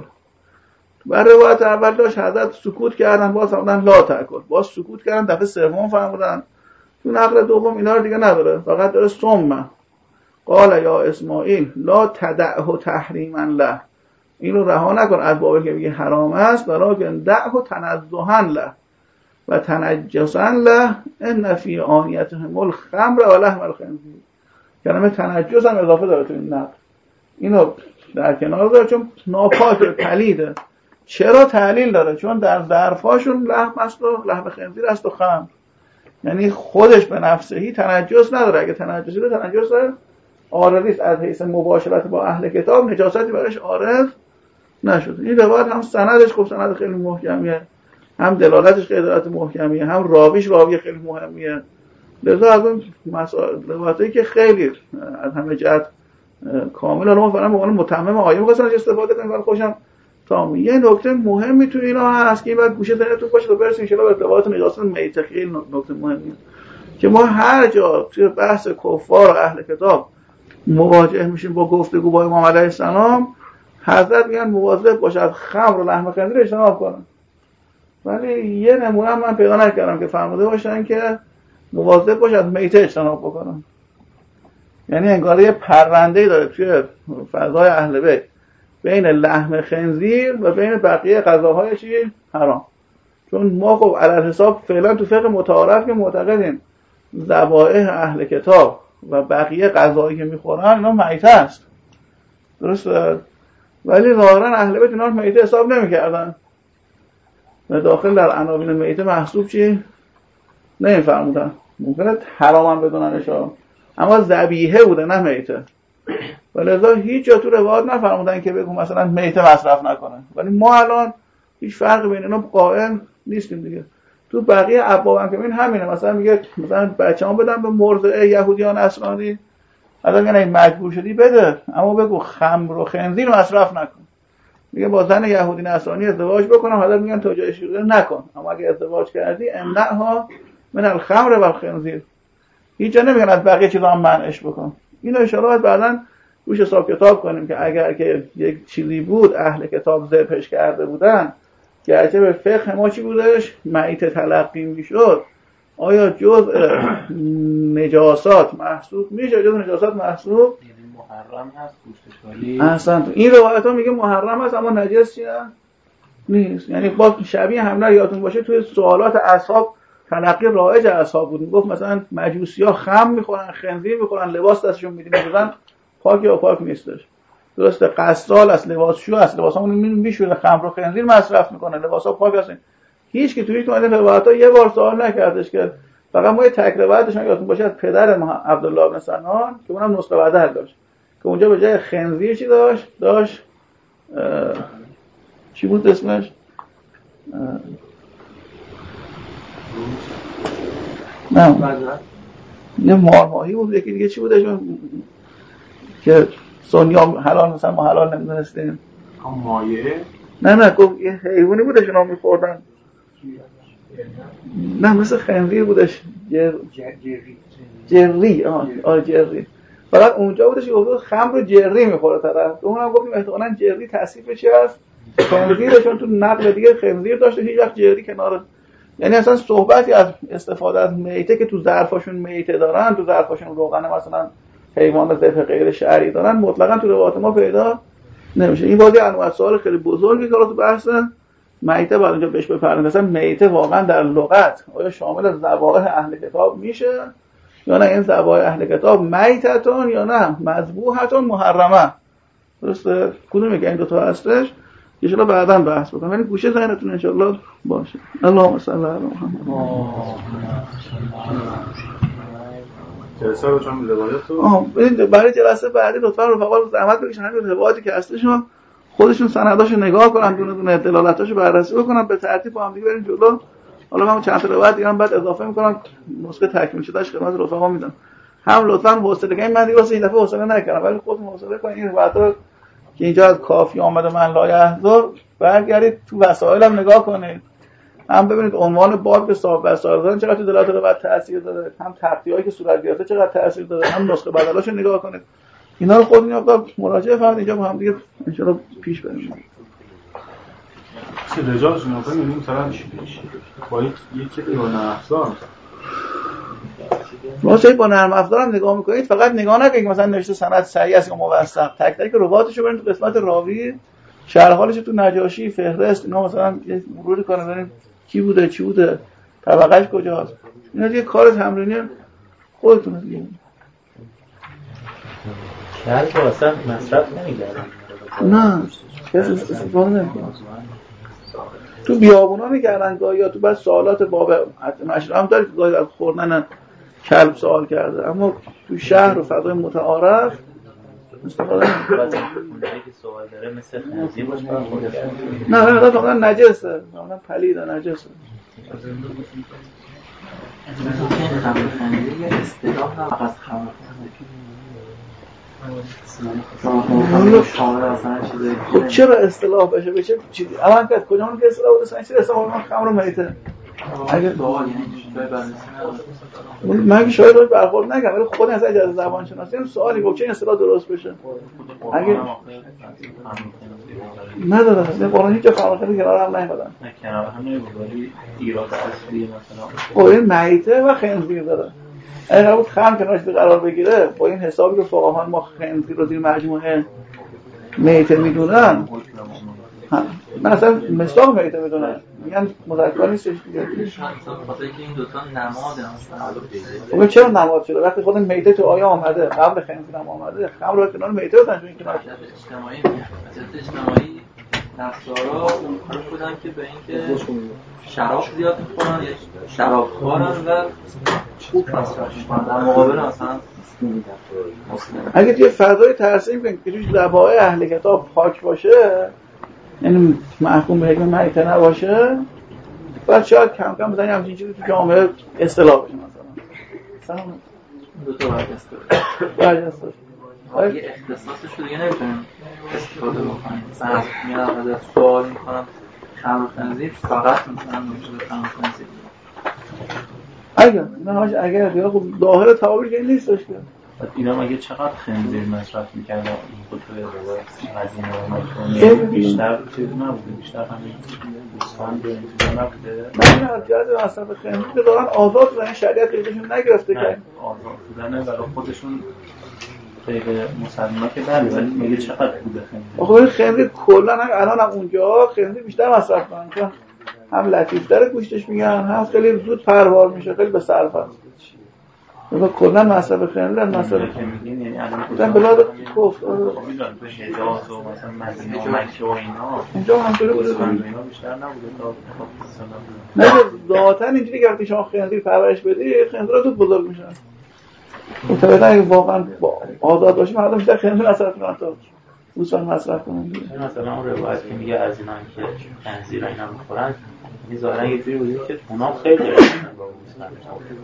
و روایت اول داشت حضرت سکوت کردن باز فرمودن لا تأکل، باز سکوت کردن دفعه سوم فرمودن. تو نقل دوم اینا رو دیگه نداره، فقط داره ثم قال یا اسماعیل لا تدعه تحریما له، اینو رها نکن از بابی که میگه حرام است، ولکن دعه تنزها له و تنجسا له ان فی آنیتهم الخمر و لحم الخنزیر. کلمه تنجس هم اضافه داره تو این نقل، اینو در کنار داره چون ناپاک پلیده. چرا تعلیل داره؟ چون در ظرفاشون لحم است و لحم خنزیر است و خمر، یعنی خودش به نفسهی تنجس نداره. اگه تنجسی داره تنجس داره عارضی است، از حیث مباشرت با اهل کتاب نجاستی برایش عارض نشد. این روایت هم سندش خوب سند خیلی محکمیه، هم دلالتش خیلی دلالت محکمیه، هم راویش راوی خیلی مهمیه. لذا از اون مسائل روایتی که خیلی از همه جهت کامل رو ما فعلا به عنوان متمم آیه می‌خواستم استفاده کنیم، ولی خوشم تمام. یه نکته مهمی تو اینا هست که این بعد گوشه ذهنتون باشه تا برسیم ان شاءالله به ارتباط نجاست میت. خیلی نکته مهمیه. که ما هر جا توی بحث کفار و اهل کتاب مواجه میشیم با گفتگو با امام علیه السلام، حضرت میگن مواظب باشد خمر و لحم خنزیر اجتناب کنن. ولی یه نمونه من پیدا نکردم که فرموده باشن که مواظب باشد میته اجتناب بکنن. یعنی انگار یه پرونده‌ای داره توی فضای اهل بیت بین لحم خنزیر و بین بقیه غذاهای چی حرام. چون ما خب علی حساب فعلا تو فقه متعارف که معتقدیم ذبائح اهل کتاب و بقیه غذایی که میخورن اینا میته است، درسته؟ ولی ظاهرا اهل بیت اینا رو میته حساب نمیکردن و داخل در عناوین میته محسوب چی نمیفرمودن. ممکنه حرام هم بدوننش، اما ذبیحه بوده نه میته. ولذا هیچ جا تو روایات نفرمودن که بگو مثلا میته مصرف نکنه. ولی ما الان هیچ فرق بین اینا قائم نیستیم دیگه. تو بقیه ابواب هم که این همینه، مثلا میگه مثلا بچه‌ام بدم به مرضعه یهودیان نصرانی، حالا میگن این مجبور شدی بده، اما بگو خمر و خنزیر مصرف نکن. میگه با زن یهودی نصرانی ازدواج بکنم، حالا میگن تو جای شروع نکن، اما اگه ازدواج کردی امنعها من الخمر و الخنزیر. هیچ جا نمیگن از بقیه چیزا هم منعش بکن. اینو ان شاءالله بعداً روش حساب کتاب کنیم که اگر که یک چیزی بود اهل کتاب ذبحش کرده بودن گرچه به فقه ما چی بودش میت تلقی میشد، آیا جزء نجاسات محسوب میشه؟ جزء نجاسات محسوب یعنی محرم هست گوشتش، ولی اصلا تو این روایت ها میگه محرم هست اما نجس چیه نیست. یعنی با شبیه همه یادتون باشه توی سوالات اصحاب تلقی رایج اصحاب بود، میگفت مثلا مجوسی‌ها خمر میخورن، خنزیر میخورن، لباس دستشون میدین پاک یا پاک نیستش. درسته قصال است، لباسشو است، لباسامون میشوره، خمر و خنزیر مصرف میکنه، لباسا پاک هستن. هیچ کی توی این روایت‌ها یه بار سوال نکردش که فقط ما یه تک روایتشون یادتون باشه از پدر عبدالله بن سنان که اونم نسخه بدل داشت که اونجا به جای خنزیر چی داشت؟ داشت چی بود اسمش؟ نه یه مارماهی بود، یکی دیگه چی بودش که سونیا حلال مثلا ما حلال نمیدونستیم؟ مایه؟ نه نه گفت یه حیوانی بودش اونا میخوردن، نه مثل خنزیر بودش، جر... جری جری آه آه جری. فقط اونجا بودش که گفت خمر رو جری میخوره طرف. اونم گفتیم احتمالاً جری تصریفش چی است؟ خنزیرشون تو نقل دیگه خنزیر داشته، هیچ وقت جری کنار. یعنی اصلا صحبتی از استفاده از میته که تو ظرفاشون میته دارن، تو ظرفاشون روغن مثلا حیوان ذبح غیر شرعی دارن، مطلقاً تو روایات ما پیدا نمیشه. این بازی انواع سوال خیلی بزرگی که تو بحث میته باید اونجا بهش بپردازیم. مثلا میته واقعا در لغت آیا شامل ذبائح اهل کتاب میشه یا نه این ذبائح اهل کتاب میتتون یا نه مذبوحتون محرمه؟ درسته؟ کدومی که این دو تا هستش ان شاء الله بعداً بحث بکنم. یعنی گوشه ذهنتون ان شاء الله باشه. اللهم صل علی محمد. جلسه رو چون روایتو آها برای جلسه بعدی لطفا رفقا رو زحمت بکشن همین روایتی که هستشون خودشون سنداشو نگاه کنن، دونه دونه دلالتاشو بررسی بکنن، به ترتیب با هم دیگه بریم جلو. حالا من چند تا روایت دیگه هم بعد اضافه میکنم، نسخه تکمیل شدهش خدمت رفقا میدم. هم لطفا حوصله کنین، من دیگه واسه این دفعه حوصله نکردم ولی خودتون حوصله کنین این روایتا که اینجا از کافی آمده من لا یحضر برگردید تو وسایلم نگاه کنید، هم ببینید عنوان باب که صاحب وسایل دارن چقدر تو دلالت روایت تاثیر داره، هم تختیایی که صورت گرفته چقدر تاثیر داره، هم نسخه بدلاشو نگاه کنید. اینا رو خودتون یه مراجعه فرمایید، اینجا با هم دیگه ان شاء الله پیش بریم. چه رجالش نگاه کنیم مثلا با یک یک نرم افزار واسه با نرم افزارم نگاه میکنید، فقط نگاه نکنید مثلا نوشته سند صحیح است یا موثق، تک تک روایتشو برید تو قسمت راوی، شرح حالش تو نجاشی، فهرست، اینا مثلا یه مرور کنید ببینید کی بوده چی بوده، طبقهش کجاست. اینا دیگه کار تمرینی خودتونه دیگه. کل که اصلا مصرف نمی‌گردن. نه کسی استفاده نمی‌کنه. تو بیابونا می‌کردن گاهی، یا تو بعد سوالات باب مشروع هم دارید گاهی از خوردن کلب سوال کرده، اما تو شهر و فضای متعارف استفاده نمی‌کنه. اونجایی که سوال داره مثل خنزیر باشه خورده کرده. نه نه نه واقعا نجسه، واقعا پلید و نجسه. خمر خنزیر یه اصطلاح هم از خمر خب چرا اصطلاح بشه بشه چیزی الان که کجا اون که اصطلاح بود اصلا چیزی اصطلاح من خمر میته اگه من که شاید روش برخورد نکنم، ولی خود از اجازه زبان شناسی هم سوالی گفت چه اصطلاح درست بشه. اگه نداره نه قرآن هیچ خامخا کنار هم نیومدن. نه کنار هم نمی‌بودی ایراد اصلی مثلا. خب این میته و خنزیر داره. اگه بود خام کنارش قرار بگیره با این حسابی که فقها ما خنزیر رو زیر مجموعه میته میدونن، من اصلا مصداق میته میدونن میگن مذکر نیستش دیگه. خاطر که این دو تا نماد هستن. خب چرا نماد شده وقتی خود میته تو آیه آمده قبل خنزیر هم آمده، خمر رو کنار میته بودن چون این کنار اجتماعی اجتماعی نصارا اون بودن که به اینکه شراب زیاد میخورن یا شراب خوارن و خوب مصرف میکنن در مقابل مثلا مسلم. اگه توی فضای ترسیم کنید که توی ذبایح اهل کتاب پاک باشه، یعنی محکوم به حکم میته نباشه، بعد شاید کم کم بزنیم همچین چیزی تو جامعه اصطلاح بشه. مثلا سلام دو تا باید اصطلاح باید یه اختصاصش رو دیگه نمیتونیم استفاده بکنیم. مثلا میاد از سوال میکنم خمر خنزیر فقط میتونم موجود خمر خنزیر اگر نه هاش اگر دیگه خب ظاهر تعابیر که نیست داشته. اینا مگه چقدر خنزیر مصرف میکردن این خطوه قدیمه و بیشتر چیز نبوده، بیشتر همین گوسفند و این چیزا نبوده. نه نه جهت مصرف خنزیر دارن آزاد بودن، شریعت خودشون نگرفته که آزاد بودن برای خودشون غیر مسلمان که بله، ولی میگه چقدر بوده خنزیر. آخه خنزیر کلا الان هم اونجا خنزیر بیشتر مصرف میکنن چون هم لطیفتر گوشتش میگن، هم خیلی زود پروار میشه، خیلی به صرف است. مثلا کلا مصرف خنزیر مصرف که میگین یعنی الان مثلا بلاد گفت میدونن به حجاز و مثلا مدینه و مکه و اینا اینجا همونطوری بوده، اینا بیشتر نبوده تا مثلا نه ذاتاً اینجوری که وقتی شما خنزیر پرورش بدی خنزیرها زود بزرگ میشن. متوجه اگه واقعا آزاد باشه مردم بیشتر خنزیر مصرف کنن تا گوسفند مصرف کنن. مثلا اون روایت که میگه از اینا که خنزیر اینا میخورن این ظاهرا یه جوری بوده که اونا خیلی رسیدن با گوسفند.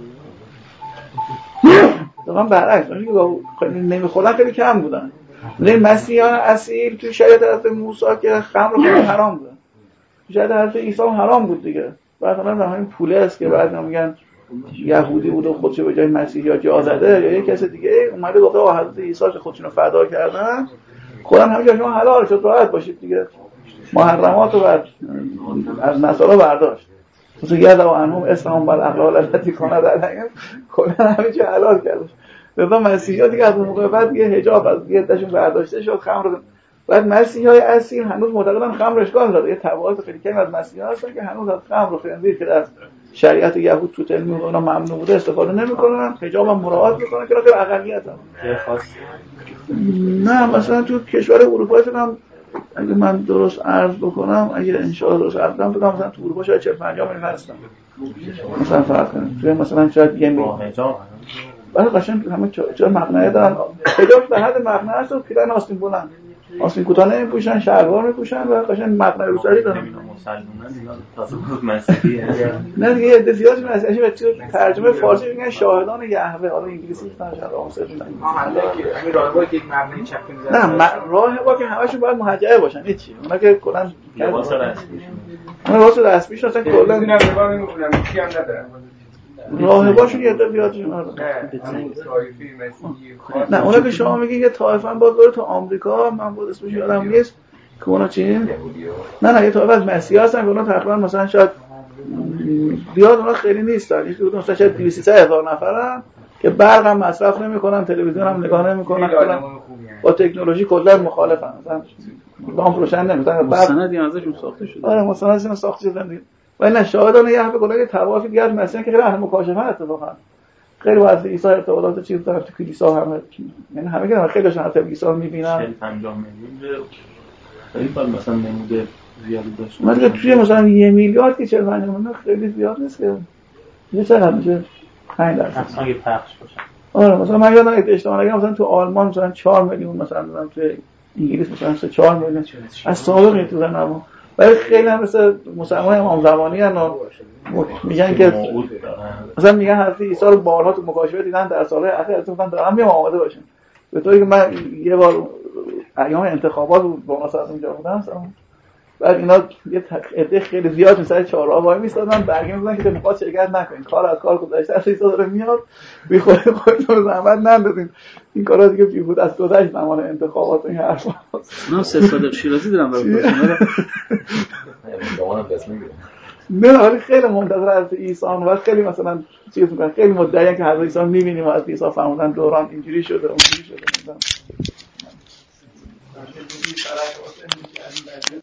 واقعا برعکس اونجوری که با نمیخورن خیلی کم بودن. این مسیحیان اصیل توی شریعت حضرت موسی که خمر خیلی حرام بود، توی شریعت حضرت عیسی حرام بود دیگه. بعد مثلا همین پوله است که بعد میگن یهودی بود و خودشو به جای مسیحی‌ها جا زده یا یک کس دیگه اومده گفته آ حضرت عیسی که خودشونو فدا کردن خودم همینجا شما حلال شد راحت باشید دیگه، محرمات رو بعد از نصارا برداشت. مثلا یاد و انهم اسلام بر اقلال التي کانت علیهم کلا همینجا حلال کردش. لذا مسیحی‌ها دیگه از اون موقع بعد یه حجاب از یدشون برداشته شد خمر. بعد مسیحی‌های اصیل هنوز معتقدن خمر اشکال داره. یه طبقات خیلی کمی از مسیحی‌ها هستن که هنوز از خمر و خنزیر که در شریعت یهود تو تلمود اونا ممنوع بوده استفاده نمی‌کنن، حجاب هم مراعات می‌کنن که خیلی اقلیت هم. نه مثلا تو کشور اروپایی هم اگه من درست عرض بکنم، اگه ان شاء الله درست عرض کنم، فکر کنم تو اروپا شاید چهل پنجاه میلیون هستن. مثلا فرض کنیم توی مثلا شاید یه میلیون حجاب ولی قشنگ همه چه مقنعه دارن، حجاب در حد مقنعه است و پیرن آستین بلند، آستین کوتاه نمی‌پوشن، شلوار می‌پوشن و قشنگ مقنعه روسری دارن. مسلمانان اینا تازه بود مسیحیه. نه دیگه عده زیادی مسیحی به ترجمه فارسی میگن شاهدان یهوه، حالا انگلیسی میگن شاهدان آموزش میگن. همین راهبا که یک مبنی چپی می‌ذارن. نه راهبا که همشون باید مهجعه باشن، هیچی. اونا که کلا لباس رسمیشون. اونا لباس رسمیشون اصلا کلا اینا نگاه نمی‌کنن، چی هم ندارن. راهباشون یه عده زیادشون آره. نه اونا که شما میگین یه طایفه باز داره تو آمریکا، من بود اسمش یادم نیست که اونا چی؟ نه نه یه طایفه از مسیحا هستن که اونا تقریبا مثلا شاید بیاد اونا خیلی نیستن، یکی بود مثلا شاید دویست هزار نفرن که برق هم مصرف نمی‌کنن، تلویزیون هم نگاه نمی‌کنن، با تکنولوژی کلا مخالفن، مثلا لامپ روشن نمی‌کنن، مستندی ازشون ساخته شده. آره مستندی ساخته شده. ولی نه شاهدان یهوه کلا یه طوافی دیگه از مسیحیان که خیلی اهل مکاشفه اتفاقا خیلی واسه عیسی ارتباطات چیز داره تو کلیسا هم، یعنی همه که خیلیشون از کلیسا می‌بینن. چهل پنجاه میلیون خیلی باید مثلا نموده زیادی داشت. مثلا توی مثلا یه میلیارد که چهل پنجاه میلیون خیلی زیاد نیست که یه چقدر میشه پنج درصد اصلا یه پخش باشه. آره مثلا من یادم اگه اشتباه نگم مثلا تو آلمان مثلا چهار میلیون، مثلا مثلا تو انگلیس مثلا سه چهار میلیون از سابق تو زنم، ولی خیلی هم مثل مسلمان امام زمانی هستن میگن که مثلا میگن حضرت عیسی رو بارها تو مکاشفه دیدن در سال‌های اخیر، اصلا دارن میام آماده باشن. به طوری که من یه بار ایام انتخابات بود با مناسبت اونجا بودم، بعد اینا یه عده خیلی زیاد مثلا چهارراه وای میستادن برگه میزنن که میخواد شرکت نکنین، کار از کار گذاشته از ایسا داره میاد بی خود خودتون زحمت نندازین. این کارا دیگه بیهود از گذشت زمان انتخابات این حرفا. اونا سه صادق شیرازی دارن برای خودشون رو زمانم دست میگیره. نه ولی خیلی منتظر از عیسی و خیلی مثلا چیز میگن، خیلی مدعیان که حضرت عیسی میبینیم و از عیسی فرمودن دوران اینجوری شده اونجوری شده.